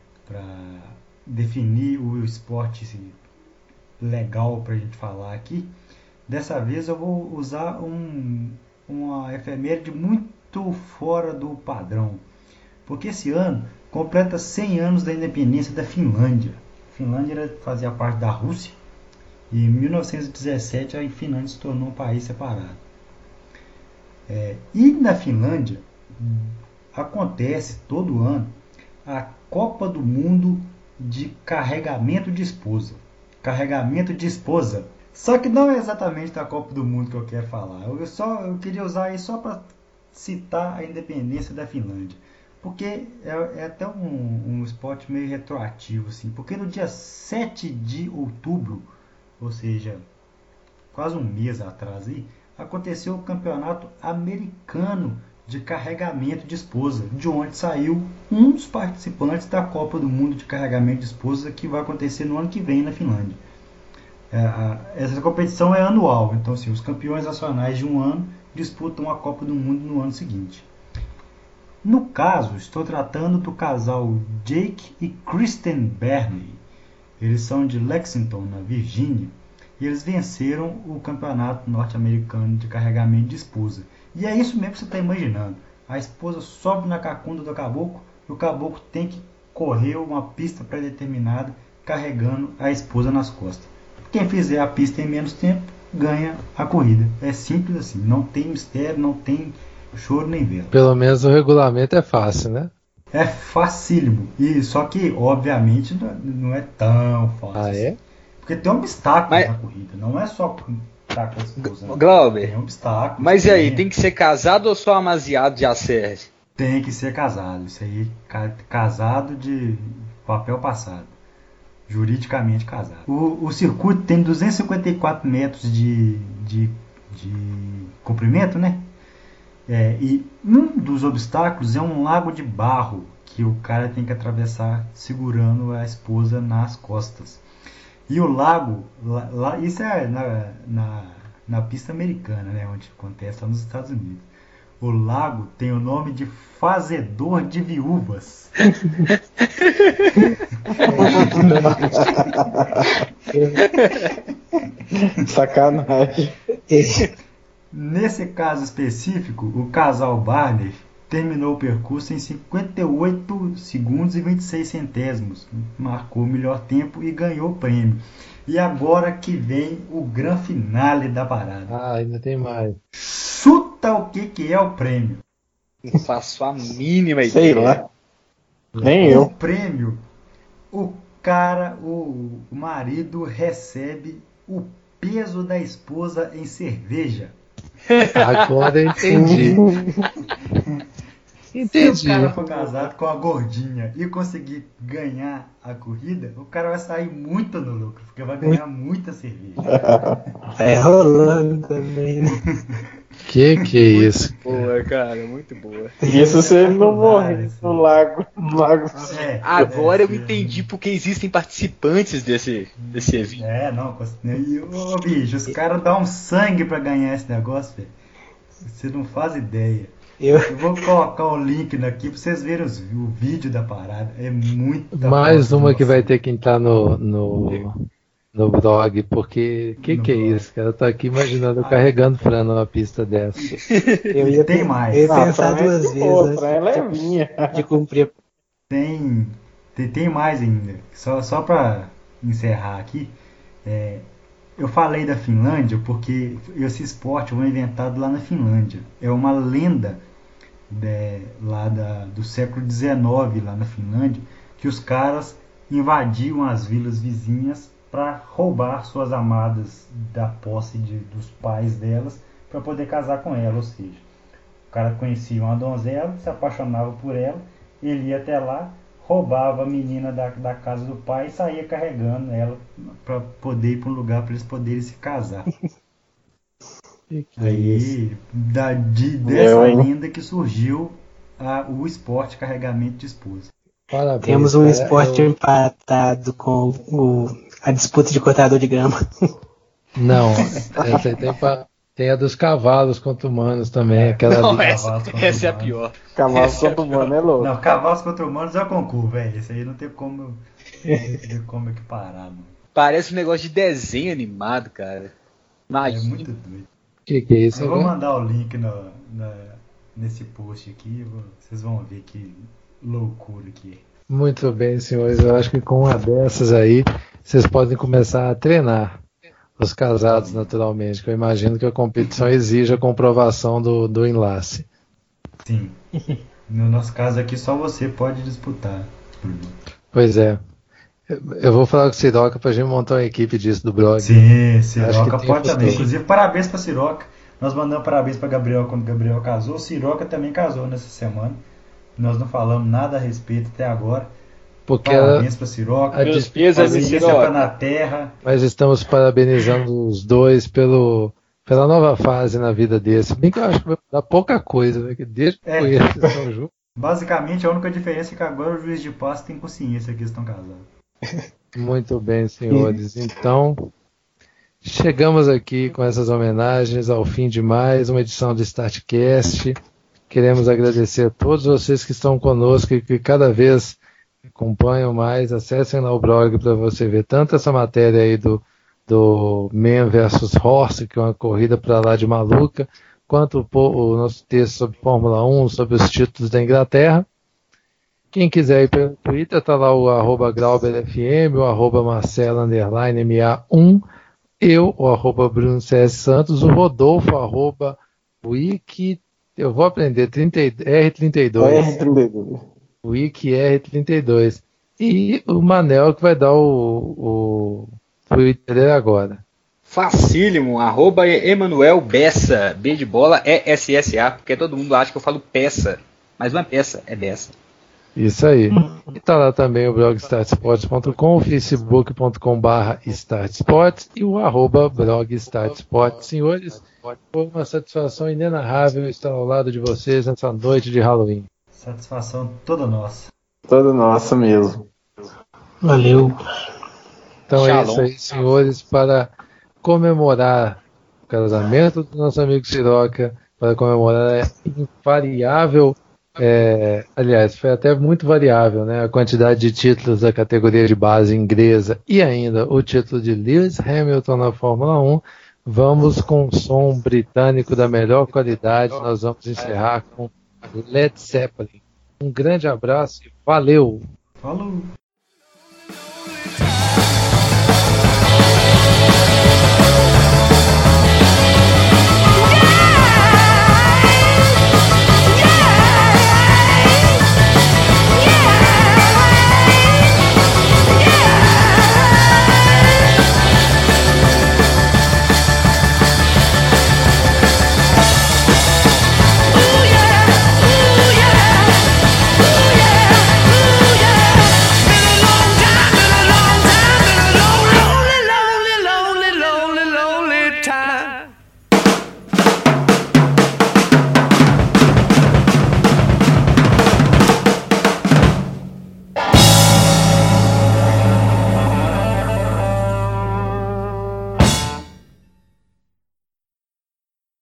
definir o esporte legal para a gente falar aqui. Dessa vez eu vou usar um, uma efeméride muito fora do padrão. Porque esse ano completa cem anos da independência da Finlândia. A Finlândia fazia parte da Rússia e em mil novecentos e dezessete a Finlândia se tornou um país separado. É, e na Finlândia acontece todo ano a Copa do Mundo de carregamento de esposa. Carregamento de esposa. Só que não é exatamente da Copa do Mundo que eu quero falar. Eu, só, eu queria usar aí só para citar a independência da Finlândia. Porque é, é até um, um esporte meio retroativo, assim. Porque no dia sete de outubro, ou seja, quase um mês atrás, aí, aconteceu o campeonato americano de carregamento de esposa, de onde saiu um dos participantes da Copa do Mundo de carregamento de esposa, que vai acontecer no ano que vem na Finlândia. É, a, essa competição é anual, então assim, os campeões nacionais de um ano disputam a Copa do Mundo no ano seguinte. No caso, estou tratando do casal Jake e Kristen Berney. Eles são de Lexington, na Virgínia, e eles venceram o campeonato norte-americano de carregamento de esposa. E é isso mesmo que você está imaginando. A esposa sobe na cacunda do caboclo e o caboclo tem que correr uma pista pré-determinada carregando a esposa nas costas. Quem fizer a pista em menos tempo ganha a corrida. É simples assim, não tem mistério, não tem choro nem vela. Pelo menos o regulamento é fácil, né? É facílimo. E só que, obviamente, não é tão fácil. Ah, é? Assim. Porque tem obstáculos Mas... na corrida. Não é só estar com a esposa. Né? Glauber, tem obstáculos. Mas e aí, tem... tem que ser casado ou só amaziado de acerto? Tem que ser casado. Isso aí, casado de papel passado. Juridicamente casado. O, o circuito tem duzentos e cinquenta e quatro metros de, de, de comprimento, né? É, e um dos obstáculos é um lago de barro que o cara tem que atravessar segurando a esposa nas costas. E o lago, lá, lá, isso é na, na, na pista americana, né, onde acontece lá nos Estados Unidos. O lago tem o nome de Fazedor de Viúvas. Sacanagem. Nesse caso específico, o casal Barney terminou o percurso em cinquenta e oito segundos e vinte e seis centésimos. Marcou o melhor tempo e ganhou o prêmio. E agora que vem o grande finale da parada. Ah, ainda tem mais. Chuta o que, que é o prêmio. Não faço a mínima ideia. Sei lá. Nem eu. O prêmio, o cara, o marido recebe o peso da esposa em cerveja. Agora eu entendi. Entendi. Se o cara for casado com a gordinha e conseguir ganhar a corrida, o cara vai sair muito no lucro, porque vai ganhar muita cerveja. É rolando também, né? Que que é isso? Boa, cara, muito boa. Isso se ele não morrer no lago. No lago. É, Agora é, eu entendi porque existem participantes desse, desse evento. É, não, e, ô, bicho, os caras dão um sangue pra ganhar esse negócio, velho. Você não faz ideia. Eu, Eu vou colocar o link aqui pra vocês verem os, o vídeo da parada. É muito Mais uma que vai ter que entrar no, no, no blog, porque que No que é blog. isso? Cara, eu tô aqui imaginando eu carregando Fran numa pista dessa. eu E ia, tem mais. eu ia Ah, pensar Fran é duas de vezes boa, antes Fran é levinha. de, de cumprir. Tem, tem, tem mais ainda. Só, só pra encerrar aqui, é, eu falei da Finlândia porque esse esporte foi inventado lá na Finlândia. É uma lenda de, lá da, do século dezenove, lá na Finlândia, que os caras invadiam as vilas vizinhas para roubar suas amadas da posse de, dos pais delas para poder casar com ela. Ou seja, o cara conhecia uma donzela, se apaixonava por ela, ele ia até lá, roubava a menina da, da casa do pai e saía carregando ela para poder ir para um lugar para eles poderem se casar. Que que é isso? Aí, da, de, dessa Eu, hein? lenda que surgiu a, o esporte carregamento de esposa. Parabéns, Temos um cara. esporte Eu- empatado com o, a disputa de cortador de grama. Não, essa aí tem, pra- tem a dos cavalos contra humanos também. Aquela Não, ali. essa, Cavalos contra essa é a humanos. pior. Cavalo Essa é a todo pior. mundo é louco. Não, cavalos contra humanos é o concurso, velho. Isso aí não tem como, não tem como equiparar, não. Parece um negócio de desenho animado, cara. É Imagina. muito doido. Que que é isso? Eu vou agora? mandar o link no, na- nesse post aqui, vou- vocês vão ver que loucura que é. Muito bem, senhores. Eu acho que com uma dessas aí, vocês podem começar a treinar os casados naturalmente, que eu imagino que a competição exige a comprovação do, do enlace. Sim. No nosso caso aqui, só você pode disputar. Bruno. Pois é. Eu- Eu vou falar com o Siroca pra gente montar uma equipe disso do blog. Sim, Acho Siroca que tem pode futuro. também. Inclusive, parabéns pra Siroca. Nós mandamos parabéns pra Gabriel quando o Gabriel casou. O Siroca também casou nessa semana. Nós não falamos nada a respeito até agora. Porque ela, Parabéns pra Siroca. a Meus dis- pêsames, Paciência Siroca. pra na terra. Nós estamos parabenizando os dois pelo, pela nova fase na vida deles. Se bem que eu acho que vai dar pouca coisa, né? Que desde que É. eu conheço eles estão juntos. Basicamente, a única diferença é que agora o juiz de passe tem consciência que eles estão casados. Muito bem, senhores. Então, chegamos aqui com essas homenagens ao fim de mais uma edição do StartCast. Queremos agradecer a todos vocês que estão conosco e que cada vez acompanham mais. Acessem lá o blog para você ver tanto essa matéria aí do, do Man versus Horse, que é uma corrida para lá de maluca, quanto o, po- o nosso texto sobre Fórmula um, sobre os títulos da Inglaterra. Quem quiser ir pelo Twitter, tá lá o arroba GrauberFM, o arroba Marcelo underline M A um, eu, o arroba Bruno C S Santos, o Rodolfo, arroba Wiki, eu vou aprender, trinta R trinta e dois, R trinta e dois. Wiki R trinta e dois, e o Manel que vai dar o, o Twitter dele agora. Facílimo, arroba Emanuel Bessa, B de bola, E S S A, porque todo mundo acha que eu falo peça, mas não é peça, é Bessa. Isso aí. E tá lá também o blog startsports ponto com, o facebook ponto com barra startsports e o arroba blog startsports. Senhores, foi uma satisfação inenarrável estar ao lado de vocês nessa noite de Halloween. Satisfação toda nossa. Toda nossa mesmo. Valeu. Então é Shalom. isso aí, senhores, para comemorar o casamento do nosso amigo Siroca, para comemorar a invariável, é, aliás, foi até muito variável, né, a quantidade de títulos da categoria de base inglesa e ainda o título de Lewis Hamilton na Fórmula um. Vamos com um som britânico da melhor qualidade. Nós vamos encerrar com Led Zeppelin. Um grande abraço e valeu! Falou! Time.